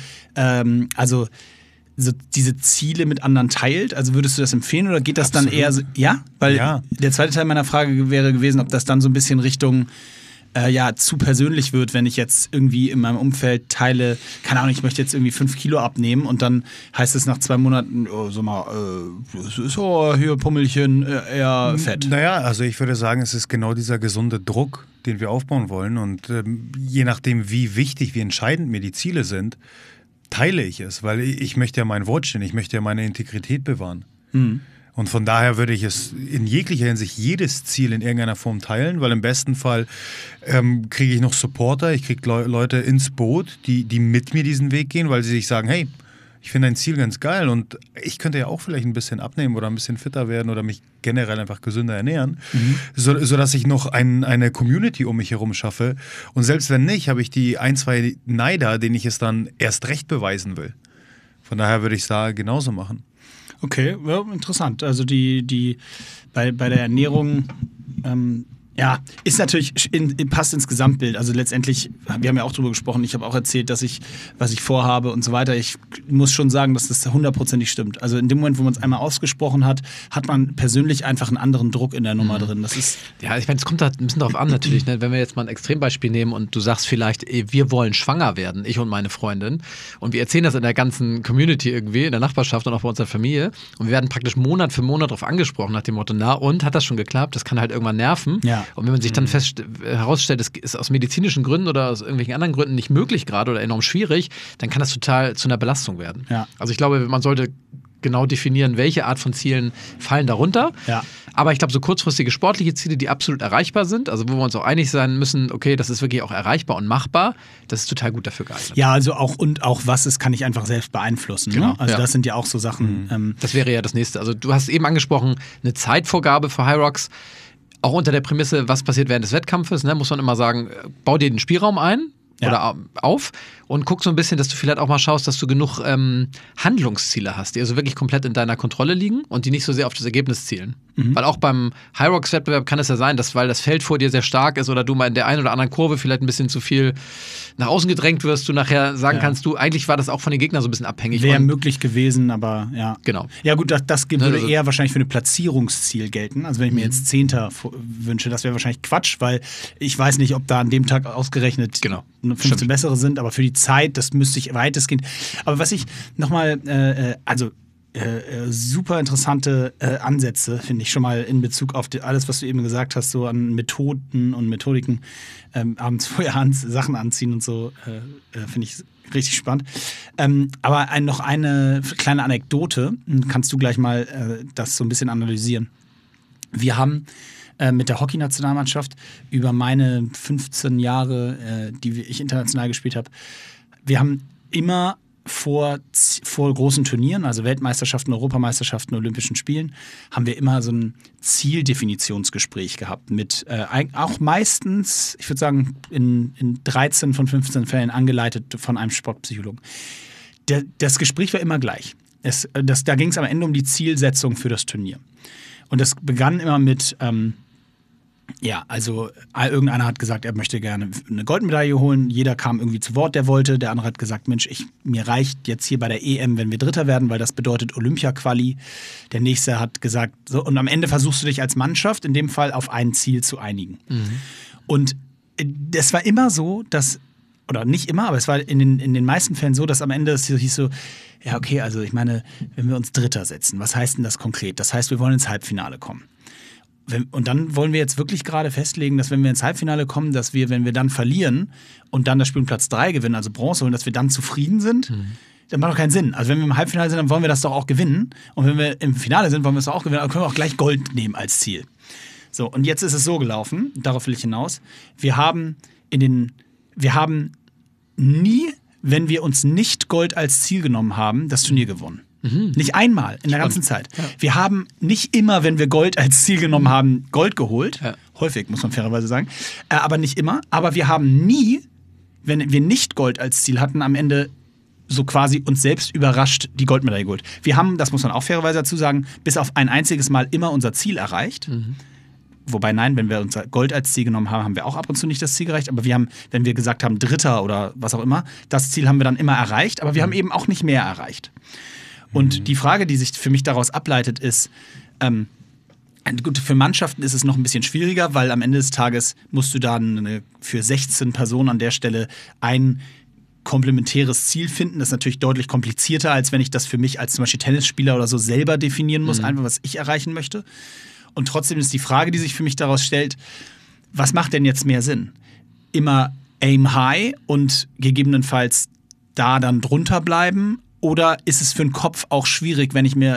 diese Ziele mit anderen teilt? Also würdest du das empfehlen oder geht das Absolut. Dann eher so, Weil der zweite Teil meiner Frage wäre gewesen, ob das dann so ein bisschen Richtung zu persönlich wird, wenn ich jetzt irgendwie in meinem Umfeld teile, keine Ahnung, ich möchte jetzt irgendwie 5 Kilo abnehmen und dann heißt es nach 2 Monaten, das ist hier Pummelchen, eher fett. Naja, also ich würde sagen, es ist genau dieser gesunde Druck, den wir aufbauen wollen und je nachdem, wie wichtig, wie entscheidend mir die Ziele sind, teile ich es, weil ich möchte ja mein Wort stehen, ich möchte ja meine Integrität bewahren. Und Und von daher würde ich es in jeglicher Hinsicht jedes Ziel in irgendeiner Form teilen, weil im besten Fall kriege ich noch Supporter, ich kriege Leute ins Boot, die mit mir diesen Weg gehen, weil sie sich sagen, hey, ich finde dein Ziel ganz geil und ich könnte ja auch vielleicht ein bisschen abnehmen oder ein bisschen fitter werden oder mich generell einfach gesünder ernähren, sodass ich noch eine Community um mich herum schaffe. Und selbst wenn nicht, habe ich die 1, 2 Neider, denen ich es dann erst recht beweisen will. Von daher würde ich es da genauso machen. Okay, ja, interessant. Also bei der Ernährung ist natürlich, passt ins Gesamtbild. Also letztendlich, wir haben ja auch drüber gesprochen, ich habe auch erzählt, was ich vorhabe und so weiter. Ich muss schon sagen, dass das 100%ig stimmt. Also in dem Moment, wo man es einmal ausgesprochen hat, hat man persönlich einfach einen anderen Druck in der Nummer drin. Das ist ja, ich meine, es kommt da ein bisschen drauf an natürlich. Ne? Wenn wir jetzt mal ein Extrembeispiel nehmen und du sagst vielleicht, wir wollen schwanger werden, ich und meine Freundin, und wir erzählen das in der ganzen Community irgendwie, in der Nachbarschaft und auch bei unserer Familie, und wir werden praktisch Monat für Monat darauf angesprochen, nach dem Motto, na und, hat das schon geklappt? Das kann halt irgendwann nerven. Ja. Und wenn man sich dann herausstellt, es ist aus medizinischen Gründen oder aus irgendwelchen anderen Gründen nicht möglich gerade oder enorm schwierig, dann kann das total zu einer Belastung werden. Ja. Also ich glaube, man sollte genau definieren, welche Art von Zielen fallen darunter. Ja. Aber ich glaube, so kurzfristige sportliche Ziele, die absolut erreichbar sind, also wo wir uns auch einig sein müssen, okay, das ist wirklich auch erreichbar und machbar, das ist total gut dafür geeignet. Ja, also auch was ist, kann ich einfach selbst beeinflussen. Genau, Ne? Also ja. das sind ja auch so Sachen. Das wäre ja das Nächste. Also du hast eben angesprochen, eine Zeitvorgabe für High Rocks. Auch unter der Prämisse, was passiert während des Wettkampfes, ne, muss man immer sagen, bau dir den Spielraum ein oder auf und guck so ein bisschen, dass du vielleicht auch mal schaust, dass du genug Handlungsziele hast, die also wirklich komplett in deiner Kontrolle liegen und die nicht so sehr auf das Ergebnis zielen. Weil auch beim High Rocks Wettbewerb kann es ja sein, dass, weil das Feld vor dir sehr stark ist oder du mal in der einen oder anderen Kurve vielleicht ein bisschen zu viel nach außen gedrängt wirst, du nachher sagen kannst, du, eigentlich war das auch von den Gegnern so ein bisschen abhängig. Wäre möglich gewesen, aber ja. Genau. Ja gut, das würde eher wahrscheinlich für ein Platzierungsziel gelten. Also wenn ich mir jetzt 10. wünsche, das wäre wahrscheinlich Quatsch, weil ich weiß nicht, ob da an dem Tag ausgerechnet 15 bessere sind, aber für die Zeit, das müsste ich weitestgehend. Aber was ich nochmal, super interessante Ansätze, finde ich schon mal in Bezug auf alles, was du eben gesagt hast, so an Methoden und Methodiken, abends vorher Sachen anziehen und so, finde ich richtig spannend. Aber noch eine kleine Anekdote, kannst du gleich mal das so ein bisschen analysieren. Wir haben mit der Hockey-Nationalmannschaft über meine 15 Jahre, die ich international gespielt habe, wir haben immer vor großen Turnieren, also Weltmeisterschaften, Europameisterschaften, Olympischen Spielen, haben wir immer so ein Zieldefinitionsgespräch gehabt mit auch meistens, ich würde sagen, in 13 von 15 Fällen angeleitet von einem Sportpsychologen. Das Gespräch war immer gleich. Da ging es am Ende um die Zielsetzung für das Turnier. Und das begann immer mit irgendeiner hat gesagt, er möchte gerne eine Goldmedaille holen. Jeder kam irgendwie zu Wort, der wollte. Der andere hat gesagt, Mensch, mir reicht jetzt hier bei der EM, wenn wir Dritter werden, weil das bedeutet Olympia-Quali. Der nächste hat gesagt, so, und am Ende versuchst du dich als Mannschaft in dem Fall auf ein Ziel zu einigen. Und das war immer so, oder nicht immer, aber es war in den meisten Fällen so, dass am Ende es hieß so, ja okay, also ich meine, wenn wir uns Dritter setzen, was heißt denn das konkret? Das heißt, wir wollen ins Halbfinale kommen. Und dann wollen wir jetzt wirklich gerade festlegen, dass wenn wir ins Halbfinale kommen, dass wir, wenn wir dann verlieren und dann das Spiel um Platz 3 gewinnen, also Bronze holen, dass wir dann zufrieden sind. Das macht doch keinen Sinn. Also wenn wir im Halbfinale sind, dann wollen wir das doch auch gewinnen. Und wenn wir im Finale sind, wollen wir es doch auch gewinnen. Aber können wir auch gleich Gold nehmen als Ziel. So, und jetzt ist es so gelaufen, darauf will ich hinaus, wir haben nie, wenn wir uns nicht Gold als Ziel genommen haben, das Turnier gewonnen. Nicht einmal in der ganzen Zeit. Ja. Wir haben nicht immer, wenn wir Gold als Ziel genommen haben, Gold geholt. Ja. Häufig, muss man fairerweise sagen. Aber nicht immer. Aber wir haben nie, wenn wir nicht Gold als Ziel hatten, am Ende so quasi uns selbst überrascht die Goldmedaille geholt. Wir haben, das muss man auch fairerweise dazu sagen, bis auf ein einziges Mal immer unser Ziel erreicht. Wobei nein, wenn wir unser Gold als Ziel genommen haben, haben wir auch ab und zu nicht das Ziel erreicht. Aber wir haben, wenn wir gesagt haben Dritter oder was auch immer, das Ziel haben wir dann immer erreicht. Aber wir haben eben auch nicht mehr erreicht. Und die Frage, die sich für mich daraus ableitet, ist, gut, für Mannschaften ist es noch ein bisschen schwieriger, weil am Ende des Tages musst du dann für 16 Personen an der Stelle ein komplementäres Ziel finden. Das ist natürlich deutlich komplizierter, als wenn ich das für mich als zum Beispiel Tennisspieler oder so selber definieren muss, einfach was ich erreichen möchte. Und trotzdem ist die Frage, die sich für mich daraus stellt, was macht denn jetzt mehr Sinn? Immer aim high und gegebenenfalls da dann drunter bleiben? Oder ist es für den Kopf auch schwierig, wenn ich mir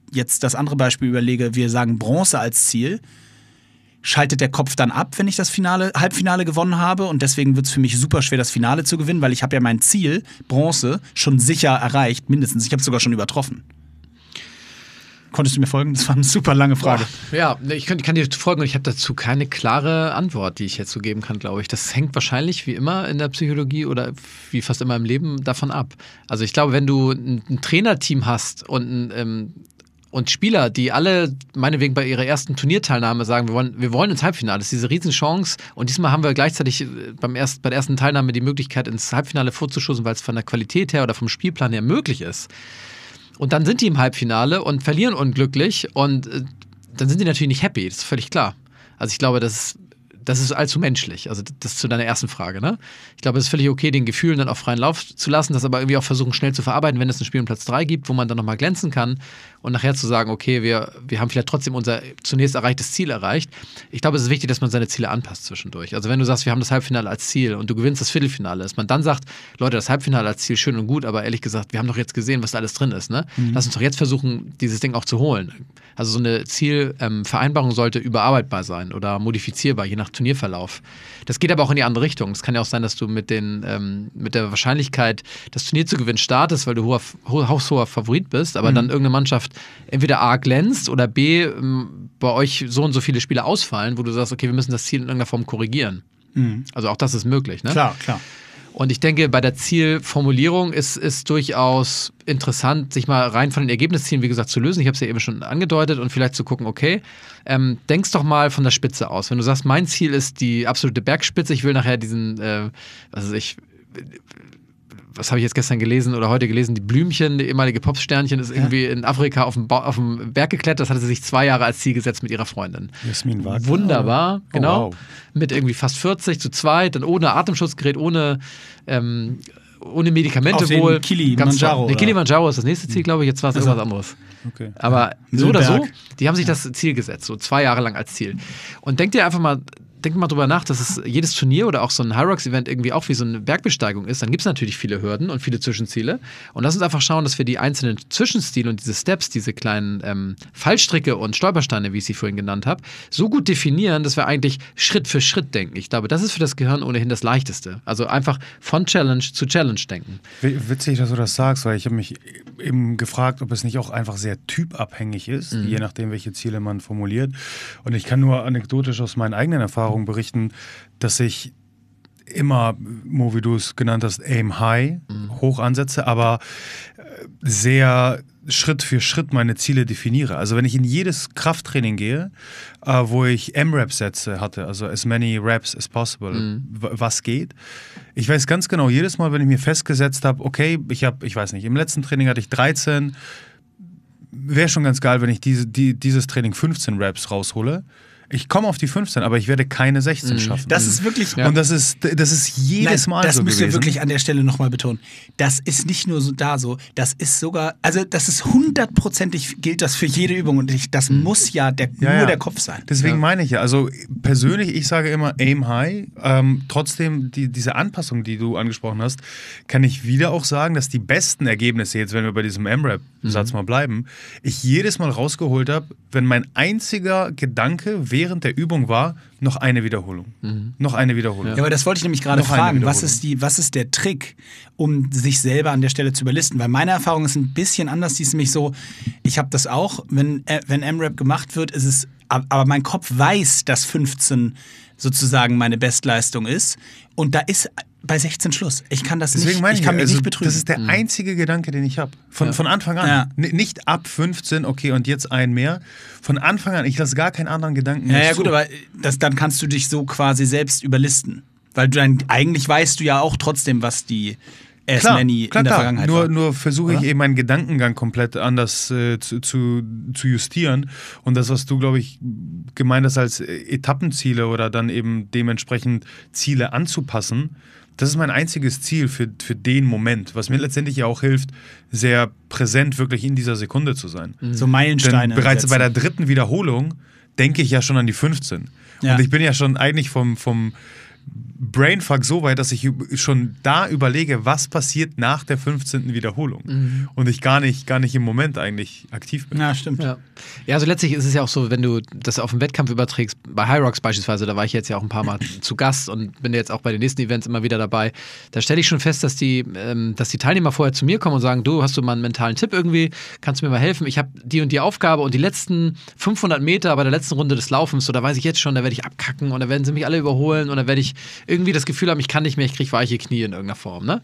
jetzt das andere Beispiel überlege, wir sagen Bronze als Ziel, schaltet der Kopf dann ab, wenn ich das Halbfinale gewonnen habe und deswegen wird es für mich super schwer, das Finale zu gewinnen, weil ich habe ja mein Ziel, Bronze, schon sicher erreicht, mindestens. Ich habe es sogar schon übertroffen. Konntest du mir folgen? Das war eine super lange Frage. Boah, ja, ich kann dir folgen und ich habe dazu keine klare Antwort, die ich jetzt so geben kann, glaube ich. Das hängt wahrscheinlich wie immer in der Psychologie oder wie fast immer im Leben davon ab. Also ich glaube, wenn du ein Trainerteam hast und Spieler, die alle meinetwegen bei ihrer ersten Turnierteilnahme sagen, wir wollen ins Halbfinale, das ist diese Riesenchance und diesmal haben wir gleichzeitig bei der ersten Teilnahme die Möglichkeit, ins Halbfinale vorzuschussen, weil es von der Qualität her oder vom Spielplan her möglich ist. Und dann sind die im Halbfinale und verlieren unglücklich und dann sind die natürlich nicht happy, das ist völlig klar. Also ich glaube, das ist allzu menschlich. Also das zu deiner ersten Frage, ne? Ich glaube, es ist völlig okay, den Gefühlen dann auch freien Lauf zu lassen, das aber irgendwie auch versuchen, schnell zu verarbeiten, wenn es ein Spiel um Platz 3 gibt, wo man dann nochmal glänzen kann und nachher zu sagen, okay, wir haben vielleicht trotzdem unser zunächst erreichtes Ziel erreicht. Ich glaube, es ist wichtig, dass man seine Ziele anpasst zwischendurch. Also wenn du sagst, wir haben das Halbfinale als Ziel und du gewinnst das Viertelfinale, dass man dann sagt, Leute, das Halbfinale als Ziel schön und gut, aber ehrlich gesagt, wir haben doch jetzt gesehen, was da alles drin ist, ne? Lass uns doch jetzt versuchen, dieses Ding auch zu holen. Also so eine Zielvereinbarung sollte überarbeitbar sein oder modifizierbar, je nach Turnierverlauf. Das geht aber auch in die andere Richtung. Es kann ja auch sein, dass du mit der Wahrscheinlichkeit, das Turnier zu gewinnen, startest, weil du haushoher Favorit bist, aber dann irgendeine Mannschaft entweder A glänzt oder B bei euch so und so viele Spiele ausfallen, wo du sagst, okay, wir müssen das Ziel in irgendeiner Form korrigieren. Also auch das ist möglich, ne? Klar. Und ich denke, bei der Zielformulierung ist durchaus interessant, sich mal rein von den Ergebniszielen, wie gesagt, zu lösen. Ich habe es ja eben schon angedeutet und vielleicht zu gucken, okay, denkst doch mal von der Spitze aus. Wenn du sagst, mein Ziel ist die absolute Bergspitze, ich will nachher diesen, was habe ich jetzt gestern gelesen oder heute gelesen, die Blümchen, die ehemalige Popsternchen, ist irgendwie in Afrika auf dem Berg geklettert. Das hatte sie sich 2 Jahre als Ziel gesetzt mit ihrer Freundin. Jasmin Wagner. Wunderbar, genau. Oh, wow. Mit irgendwie fast 40 zu zweit, dann ohne Atemschutzgerät, ohne Medikamente auf wohl. Den Kilimanjaro. Der Kilimanjaro ist das nächste Ziel, glaube ich. Jetzt war es irgendwas anderes. Okay. Aber so oder so, die haben sich das Ziel gesetzt, so 2 Jahre lang als Ziel. Und denkt mal drüber nach, dass es jedes Turnier oder auch so ein Hyrox-Event irgendwie auch wie so eine Bergbesteigung ist. Dann gibt es natürlich viele Hürden und viele Zwischenziele. Und lass uns einfach schauen, dass wir die einzelnen Zwischenziele und diese Steps, diese kleinen Fallstricke und Stolpersteine, wie ich sie vorhin genannt habe, so gut definieren, dass wir eigentlich Schritt für Schritt denken. Ich glaube, das ist für das Gehirn ohnehin das Leichteste. Also einfach von Challenge zu Challenge denken. Witzig, dass du das sagst, weil ich habe mich eben gefragt, ob es nicht auch einfach sehr typabhängig ist, je nachdem, welche Ziele man formuliert. Und ich kann nur anekdotisch aus meinen eigenen Erfahrungen berichten, dass ich immer, Mo, wie du es genannt hast, aim high, hoch ansetze, aber sehr Schritt für Schritt meine Ziele definiere. Also wenn ich in jedes Krafttraining gehe, wo ich M-Rap-Sätze hatte, also as many reps as possible, was geht, ich weiß ganz genau, jedes Mal, wenn ich mir festgesetzt habe, okay, ich weiß nicht, im letzten Training hatte ich 13, wäre schon ganz geil, wenn ich dieses Training 15 Reps raushole. Ich komme auf die 15, aber ich werde keine 16 schaffen. Das ist wirklich... Und das ist jedes Mal so gewesen. Das müsst ihr wirklich an der Stelle nochmal betonen. Das ist nicht nur so, das ist sogar... Also das ist 100%ig gilt das für jede Übung und das muss nur der Kopf sein. Deswegen meine ich ja, also persönlich, ich sage immer aim high. Trotzdem, diese Anpassung, die du angesprochen hast, kann ich wieder auch sagen, dass die besten Ergebnisse, jetzt wenn wir bei diesem M-Rap-Satz mal bleiben, ich jedes Mal rausgeholt habe, wenn mein einziger Gedanke während der Übung war, noch eine Wiederholung. Noch eine Wiederholung. Ja, aber das wollte ich nämlich gerade fragen. Was ist der Trick, um sich selber an der Stelle zu überlisten? Weil meine Erfahrung ist ein bisschen anders. Die ist nämlich so, ich habe das auch, wenn M-Rap gemacht wird, ist es, aber mein Kopf weiß, dass 15 sozusagen meine Bestleistung ist. Und da ist bei 16 Schluss. Ich kann das Deswegen nicht, ich kann mich nicht betrügen. Das ist der einzige Gedanke, den ich habe. Von Anfang an. Ja. Nicht ab 15, okay, und jetzt ein mehr. Von Anfang an, ich lasse gar keinen anderen Gedanken mehr zu. Gut, aber dann kannst du dich so quasi selbst überlisten. Weil eigentlich weißt du ja auch trotzdem, was die Many in der Vergangenheit war. Nur versuche ich eben meinen Gedankengang komplett anders zu justieren. Und das, was du, glaube ich, gemeint hast als Etappenziele oder dann eben dementsprechend Ziele anzupassen, das ist mein einziges Ziel für den Moment, was mir letztendlich ja auch hilft, sehr präsent wirklich in dieser Sekunde zu sein. So Meilensteine. Denn bereits bei der 3. Wiederholung denke ich ja schon an die 15. Ja. Und ich bin ja schon eigentlich vom Brainfuck so weit, dass ich schon da überlege, was passiert nach der 15. Wiederholung. Und ich gar nicht im Moment eigentlich aktiv bin. Ja, stimmt. Ja, also letztlich ist es ja auch so, wenn du das auf den Wettkampf überträgst, bei High Rocks beispielsweise, da war ich jetzt ja auch ein paar Mal zu Gast und bin jetzt auch bei den nächsten Events immer wieder dabei, da stelle ich schon fest, dass die Teilnehmer vorher zu mir kommen und sagen, du, hast du mal einen mentalen Tipp irgendwie, kannst du mir mal helfen? Ich habe die und die Aufgabe und die letzten 500 Meter bei der letzten Runde des Laufens, so, da weiß ich jetzt schon, da werde ich abkacken und da werden sie mich alle überholen und da werde ich irgendwie das Gefühl haben, ich kann nicht mehr, ich kriege weiche Knie in irgendeiner Form, ne?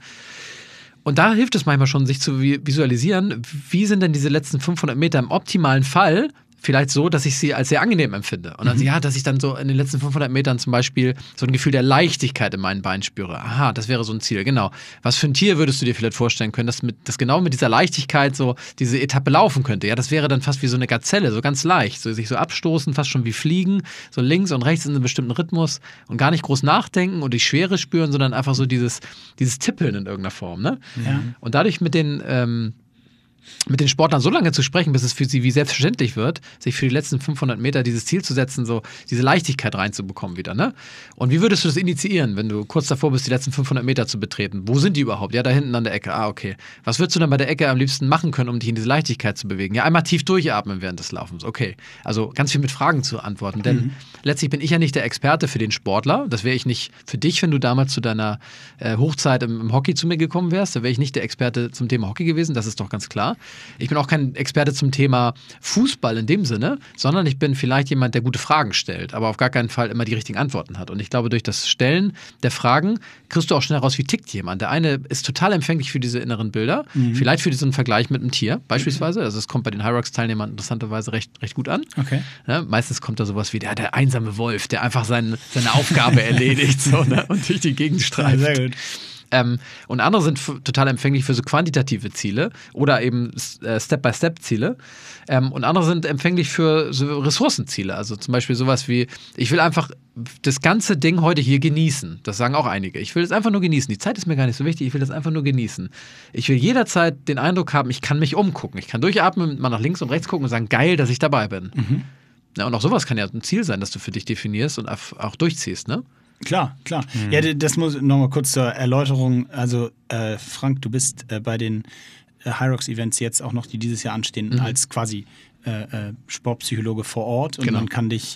Und da hilft es manchmal schon, sich zu visualisieren, wie sind denn diese letzten 500 Meter im optimalen Fall vielleicht so, dass ich sie als sehr angenehm empfinde. Und dann, dass ich dann so in den letzten 500 Metern zum Beispiel so ein Gefühl der Leichtigkeit in meinen Beinen spüre. Aha, das wäre so ein Ziel, genau. Was für ein Tier würdest du dir vielleicht vorstellen können, das genau mit dieser Leichtigkeit so diese Etappe laufen könnte? Ja, das wäre dann fast wie so eine Gazelle, so ganz leicht, so sich so abstoßen, fast schon wie fliegen, so links und rechts in einem bestimmten Rhythmus und gar nicht groß nachdenken und die Schwere spüren, sondern einfach so dieses Tippeln in irgendeiner Form, ne? Ja. Und dadurch mit den Sportlern so lange zu sprechen, bis es für sie wie selbstverständlich wird, sich für die letzten 500 Meter dieses Ziel zu setzen, so diese Leichtigkeit reinzubekommen wieder, ne? Und wie würdest du das initiieren, wenn du kurz davor bist, die letzten 500 Meter zu betreten? Wo sind die überhaupt? Ja, da hinten an der Ecke. Ah, okay. Was würdest du dann bei der Ecke am liebsten machen können, um dich in diese Leichtigkeit zu bewegen? Ja, einmal tief durchatmen während des Laufens. Okay. Also ganz viel mit Fragen zu antworten, denn letztlich bin ich ja nicht der Experte für den Sportler. Das wäre ich nicht für dich, wenn du damals zu deiner Hochzeit im Hockey zu mir gekommen wärst. Da wäre ich nicht der Experte zum Thema Hockey gewesen, das ist doch ganz klar. Ich bin auch kein Experte zum Thema Fußball in dem Sinne, sondern ich bin vielleicht jemand, der gute Fragen stellt, aber auf gar keinen Fall immer die richtigen Antworten hat. Und ich glaube, durch das Stellen der Fragen kriegst du auch schnell raus, wie tickt jemand. Der eine ist total empfänglich für diese inneren Bilder, vielleicht für diesen Vergleich mit einem Tier beispielsweise. Also es kommt bei den High Rocks-Teilnehmern interessanterweise recht gut an. Okay. Ja, meistens kommt da sowas wie der einsame Wolf, der einfach seine Aufgabe erledigt so, ne, und durch die Gegend streift. Ja, sehr gut. Und andere sind total empfänglich für so quantitative Ziele oder eben Step-by-Step-Ziele. Und andere sind empfänglich für so Ressourcenziele. Also zum Beispiel sowas wie, ich will einfach das ganze Ding heute hier genießen. Das sagen auch einige. Ich will es einfach nur genießen. Die Zeit ist mir gar nicht so wichtig, ich will das einfach nur genießen. Ich will jederzeit den Eindruck haben, ich kann mich umgucken. Ich kann durchatmen, mal nach links und rechts gucken und sagen, geil, dass ich dabei bin. Ja, und auch sowas kann ja ein Ziel sein, das du für dich definierst und auch durchziehst, ne? Klar. Ja, das muss nochmal kurz zur Erläuterung. Also, Frank, du bist bei den High Rocks Events jetzt auch noch, die dieses Jahr anstehen, als quasi Sportpsychologe vor Ort. Und man kann dich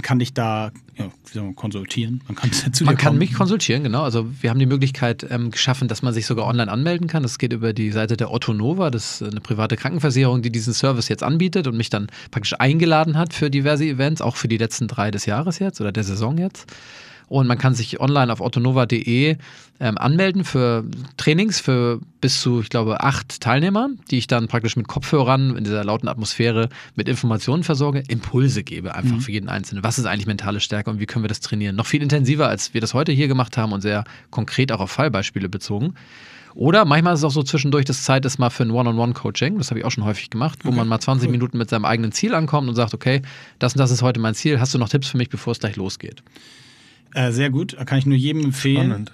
da konsultieren. Man kann mich konsultieren, genau. Also wir haben die Möglichkeit geschaffen, dass man sich sogar online anmelden kann. Das geht über die Seite der Otto Nova. Das ist eine private Krankenversicherung, die diesen Service jetzt anbietet und mich dann praktisch eingeladen hat für diverse Events, auch für die letzten 3 des Jahres jetzt oder der Saison jetzt. Und man kann sich online auf ottonova.de anmelden für Trainings für bis zu, ich glaube, 8 Teilnehmern, die ich dann praktisch mit Kopfhörern in dieser lauten Atmosphäre mit Informationen versorge, Impulse gebe einfach für jeden Einzelnen. Was ist eigentlich mentale Stärke und wie können wir das trainieren? Noch viel intensiver, als wir das heute hier gemacht haben und sehr konkret auch auf Fallbeispiele bezogen. Oder manchmal ist es auch so zwischendurch, dass Zeit ist mal für ein One-on-One-Coaching, das habe ich auch schon häufig gemacht, wo man mal 20 Minuten mit seinem eigenen Ziel ankommt und sagt, okay, das und das ist heute mein Ziel, hast du noch Tipps für mich, bevor es gleich losgeht? Sehr gut, kann ich nur jedem empfehlen.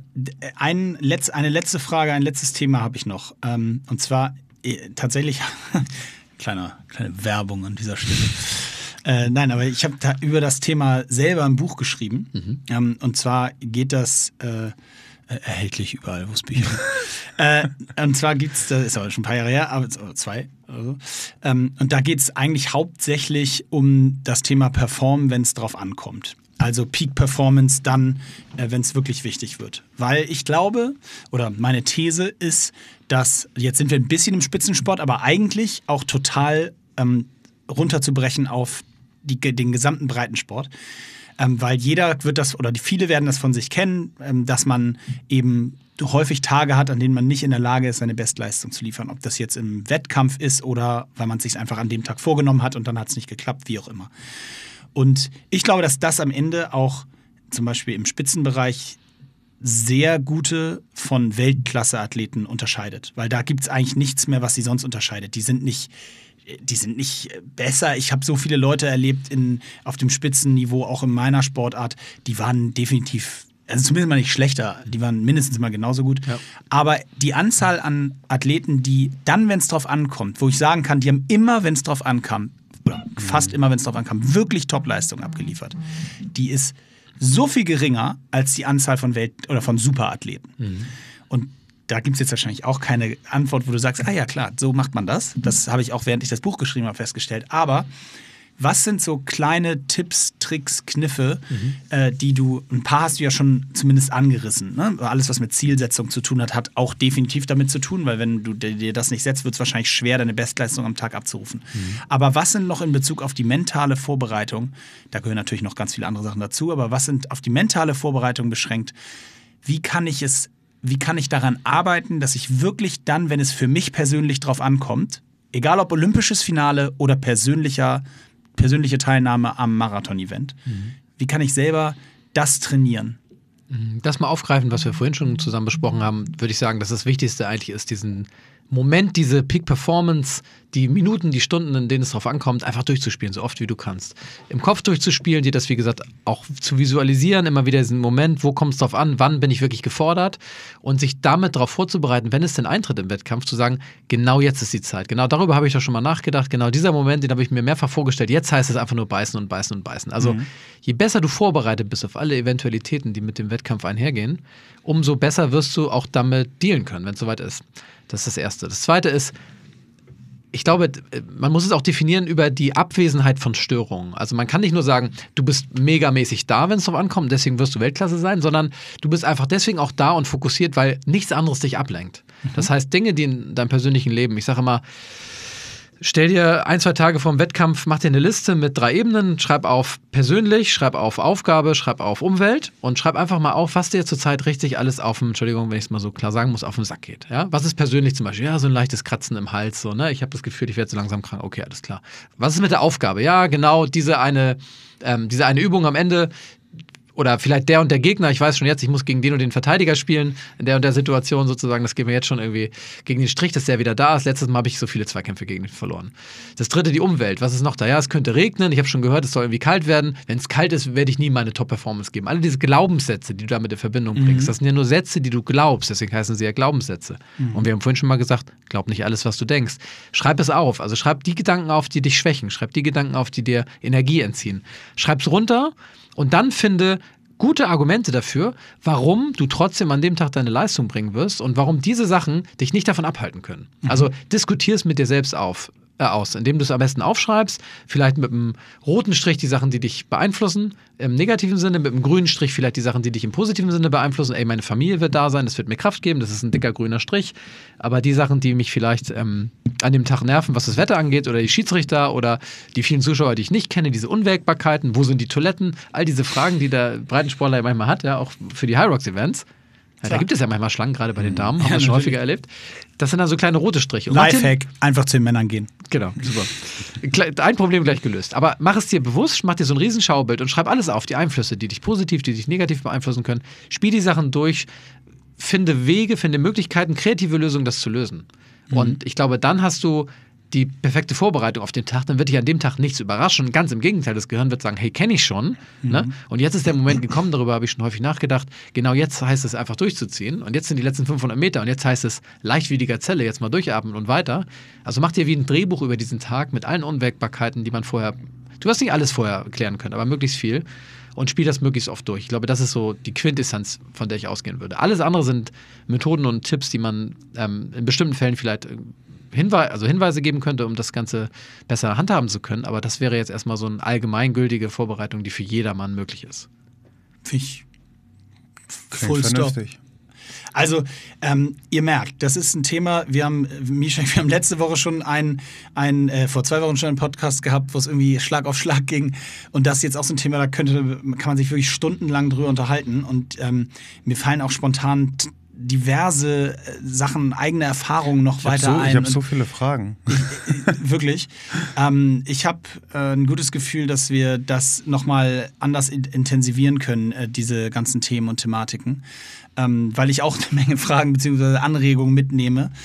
Eine letzte Frage, ein letztes Thema habe ich noch. Und zwar tatsächlich, kleine Werbung an dieser Stelle. Nein, aber ich habe über das Thema selber ein Buch geschrieben. Und zwar geht das erhältlich überall, wo es Bücher gibt. Und zwar gibt es, das ist aber schon ein paar Jahre her, aber 2 oder so. Und da geht es eigentlich hauptsächlich um das Thema Performen, wenn es drauf ankommt. Also Peak Performance dann, wenn es wirklich wichtig wird. Weil ich glaube, oder meine These ist, dass, jetzt sind wir ein bisschen im Spitzensport, aber eigentlich auch total runterzubrechen auf den gesamten Breitensport. Weil jeder wird das, oder viele werden das von sich kennen, dass man eben häufig Tage hat, an denen man nicht in der Lage ist, seine Bestleistung zu liefern. Ob das jetzt im Wettkampf ist oder weil man es sich einfach an dem Tag vorgenommen hat und dann hat es nicht geklappt, wie auch immer. Und ich glaube, dass das am Ende auch zum Beispiel im Spitzenbereich sehr gute von Weltklasse-Athleten unterscheidet. Weil da gibt es eigentlich nichts mehr, was sie sonst unterscheidet. Die sind nicht besser. Ich habe so viele Leute erlebt auf dem Spitzenniveau, auch in meiner Sportart, die waren definitiv, also zumindest mal nicht schlechter, die waren mindestens mal genauso gut. Ja. Aber die Anzahl an Athleten, die dann, wenn es drauf ankommt, wo ich sagen kann, die haben immer, wenn es drauf ankam, oder fast immer, wenn es drauf ankam, wirklich Top-Leistung abgeliefert. Die ist so viel geringer als die Anzahl von oder von Superathleten. Und da gibt es jetzt wahrscheinlich auch keine Antwort, wo du sagst, ja klar, so macht man das. Das habe ich auch, während ich das Buch geschrieben habe, festgestellt. Aber was sind so kleine Tipps, Tricks, Kniffe, die ein paar hast du ja schon zumindest angerissen. Ne? Alles, was mit Zielsetzung zu tun hat, hat auch definitiv damit zu tun, weil wenn du dir das nicht setzt, wird es wahrscheinlich schwer, deine Bestleistung am Tag abzurufen. Aber was sind noch in Bezug auf die mentale Vorbereitung, da gehören natürlich noch ganz viele andere Sachen dazu, aber was sind auf die mentale Vorbereitung beschränkt, wie kann ich daran arbeiten, dass ich wirklich dann, wenn es für mich persönlich drauf ankommt, egal ob olympisches Finale oder persönliche Teilnahme am Marathon-Event. Wie kann ich selber das trainieren? Das mal aufgreifen, was wir vorhin schon zusammen besprochen haben, würde ich sagen, dass das Wichtigste eigentlich ist, diesen Moment, diese Peak-Performance, die Minuten, die Stunden, in denen es drauf ankommt, einfach durchzuspielen, so oft wie du kannst. Im Kopf durchzuspielen, dir das, wie gesagt, auch zu visualisieren, immer wieder diesen Moment, wo kommt es drauf an, wann bin ich wirklich gefordert und sich damit darauf vorzubereiten, wenn es denn eintritt im Wettkampf, zu sagen, genau jetzt ist die Zeit. Genau darüber habe ich doch schon mal nachgedacht, genau dieser Moment, den habe ich mir mehrfach vorgestellt, jetzt heißt es einfach nur beißen und beißen und beißen. Also je besser du vorbereitet bist auf alle Eventualitäten, die mit dem Wettkampf einhergehen, umso besser wirst du auch damit dealen können, wenn es soweit ist. Das ist das Erste. Das Zweite ist, ich glaube, man muss es auch definieren über die Abwesenheit von Störungen. Also man kann nicht nur sagen, du bist megamäßig da, wenn es drauf ankommt, deswegen wirst du Weltklasse sein, sondern du bist einfach deswegen auch da und fokussiert, weil nichts anderes dich ablenkt. Das heißt, Dinge, die in deinem persönlichen Leben, ich sage immer, stell dir 1-2 Tage vor dem Wettkampf, mach dir eine Liste mit 3 Ebenen, schreib auf persönlich, schreib auf Aufgabe, schreib auf Umwelt und schreib einfach mal auf, was dir zurzeit richtig alles Entschuldigung, wenn ich es mal so klar sagen muss, auf den Sack geht. Ja? Was ist persönlich zum Beispiel? Ja, so ein leichtes Kratzen im Hals, so, ne? Ich habe das Gefühl, ich werde so langsam krank. Okay, alles klar. Was ist mit der Aufgabe? Ja, genau, diese eine Übung am Ende. Oder vielleicht der und der Gegner, ich weiß schon jetzt, ich muss gegen den und den Verteidiger spielen, in der und der Situation sozusagen, das geht mir jetzt schon irgendwie gegen den Strich, dass der wieder da ist. Letztes Mal habe ich so viele Zweikämpfe gegen ihn verloren. Das dritte, die Umwelt. Was ist noch da? Ja, es könnte regnen, ich habe schon gehört, es soll irgendwie kalt werden. Wenn es kalt ist, werde ich nie meine Top-Performance geben. Alle diese Glaubenssätze, die du damit in Verbindung bringst, das sind ja nur Sätze, die du glaubst, deswegen heißen sie ja Glaubenssätze. Und wir haben vorhin schon mal gesagt, glaub nicht alles, was du denkst. Schreib es auf, also schreib die Gedanken auf, die dich schwächen, schreib die Gedanken auf, die dir Energie entziehen. Schreib es runter und dann finde gute Argumente dafür, warum du trotzdem an dem Tag deine Leistung bringen wirst und warum diese Sachen dich nicht davon abhalten können. Also diskutier es mit dir selbst aus, indem du es am besten aufschreibst, vielleicht mit einem roten Strich die Sachen, die dich beeinflussen, im negativen Sinne, mit einem grünen Strich vielleicht die Sachen, die dich im positiven Sinne beeinflussen. Ey, meine Familie wird da sein, das wird mir Kraft geben, das ist ein dicker grüner Strich. Aber die Sachen, die mich vielleicht an dem Tag nerven, was das Wetter angeht oder die Schiedsrichter oder die vielen Zuschauer, die ich nicht kenne, diese Unwägbarkeiten, wo sind die Toiletten, all diese Fragen, die der Breitensportler manchmal hat, ja, auch für die High-Rocks-Events. Ja, da gibt es ja manchmal Schlangen, gerade bei den Damen, haben wir schon häufiger erlebt. Das sind dann so kleine rote Striche. Lifehack, einfach zu den Männern gehen. Genau, super. Ein Problem gleich gelöst. Aber mach es dir bewusst, mach dir so ein Riesenschaubild und schreib alles auf, die Einflüsse, die dich positiv, die dich negativ beeinflussen können. Spiel die Sachen durch, finde Wege, finde Möglichkeiten, kreative Lösungen, das zu lösen. Und ich glaube, dann hast du die perfekte Vorbereitung auf den Tag, dann wird dich an dem Tag nichts überraschen. Ganz im Gegenteil, das Gehirn wird sagen, hey, kenne ich schon. Ne? Und jetzt ist der Moment gekommen, darüber habe ich schon häufig nachgedacht, genau jetzt heißt es einfach durchzuziehen. Und jetzt sind die letzten 500 Meter und jetzt heißt es leichtwiediger Zelle, jetzt mal durchatmen und weiter. Also mach dir wie ein Drehbuch über diesen Tag mit allen Unwägbarkeiten, die man vorher, du hast nicht alles vorher klären können, aber möglichst viel. Und spiel das möglichst oft durch. Ich glaube, das ist so die Quintessenz, von der ich ausgehen würde. Alles andere sind Methoden und Tipps, die man in bestimmten Fällen vielleicht Hinweise geben könnte, um das Ganze besser handhaben zu können. Aber das wäre jetzt erstmal so eine allgemeingültige Vorbereitung, die für jedermann möglich ist. Finde ich full stop. Also, ihr merkt, das ist ein Thema, Misha, wir haben letzte Woche schon vor 2 Wochen schon einen Podcast gehabt, wo es irgendwie Schlag auf Schlag ging. Und das ist jetzt auch so ein Thema, kann man sich wirklich stundenlang drüber unterhalten. Und mir fallen auch spontan diverse Sachen, eigene Erfahrungen noch weiter ein. Ich habe so viele Fragen. Wirklich. Ich habe ein gutes Gefühl, dass wir das nochmal anders intensivieren können, diese ganzen Themen und Thematiken, weil ich auch eine Menge Fragen bzw. Anregungen mitnehme.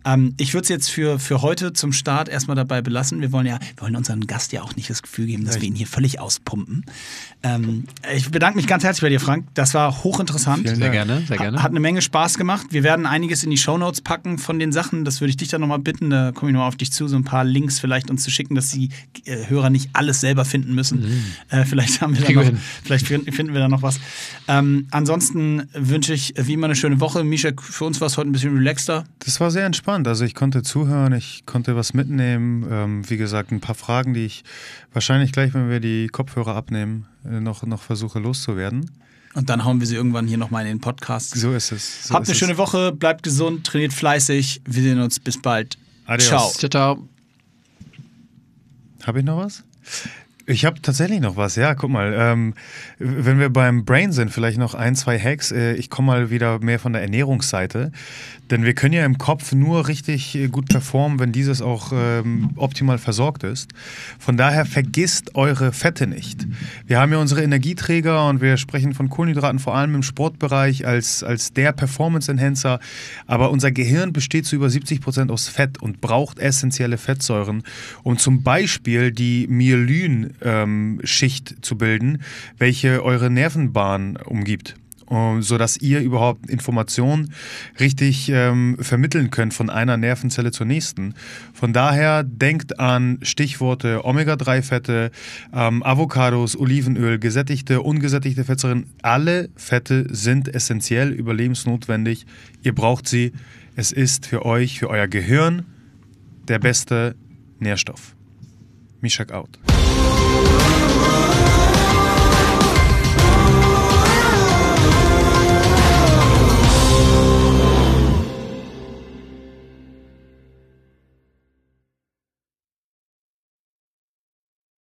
Ich würde es jetzt für heute zum Start erstmal dabei belassen. Wir wollen unseren Gast ja auch nicht das Gefühl geben, dass wir ihn hier völlig auspumpen. Ich bedanke mich ganz herzlich bei dir, Frank. Das war hochinteressant. Sehr gerne, sehr gerne. Hat eine Menge Spaß gemacht. Wir werden einiges in die Shownotes packen von den Sachen. Das würde ich dich dann nochmal bitten. Da komme ich nochmal auf dich zu, so ein paar Links vielleicht uns zu schicken, dass die Hörer nicht alles selber finden müssen. Vielleicht haben wir da noch, vielleicht finden wir da noch was. Ansonsten wünsche ich wie immer eine schöne Woche. Misha, für uns war es heute ein bisschen relaxter. Das war sehr entspannt. Also ich konnte zuhören, ich konnte was mitnehmen. Wie gesagt, ein paar Fragen, die ich wahrscheinlich gleich, wenn wir die Kopfhörer abnehmen, noch versuche loszuwerden. Und dann hauen wir sie irgendwann hier nochmal in den Podcast. So ist es. Habt eine schöne Woche, bleibt gesund, trainiert fleißig. Wir sehen uns. Bis bald. Adios. Ciao. Ciao, ciao. Habe ich noch was? Ich habe tatsächlich noch was, ja, guck mal, wenn wir beim Brain sind, vielleicht noch 1, 2 Hacks, ich komme mal wieder mehr von der Ernährungsseite, denn wir können ja im Kopf nur richtig gut performen, wenn dieses auch optimal versorgt ist. Von daher vergisst eure Fette nicht. Wir haben ja unsere Energieträger und wir sprechen von Kohlenhydraten vor allem im Sportbereich als der Performance-Enhancer, aber unser Gehirn besteht zu über 70% aus Fett und braucht essentielle Fettsäuren, um zum Beispiel die Myelin-Schicht zu bilden, welche eure Nervenbahn umgibt, sodass ihr überhaupt Informationen richtig vermitteln könnt von einer Nervenzelle zur nächsten. Von daher denkt an Stichworte Omega-3-Fette, Avocados, Olivenöl, gesättigte, ungesättigte Fettsäuren. Alle Fette sind essentiell, überlebensnotwendig. Ihr braucht sie. Es ist für euch, für euer Gehirn der beste Nährstoff. Mishak out.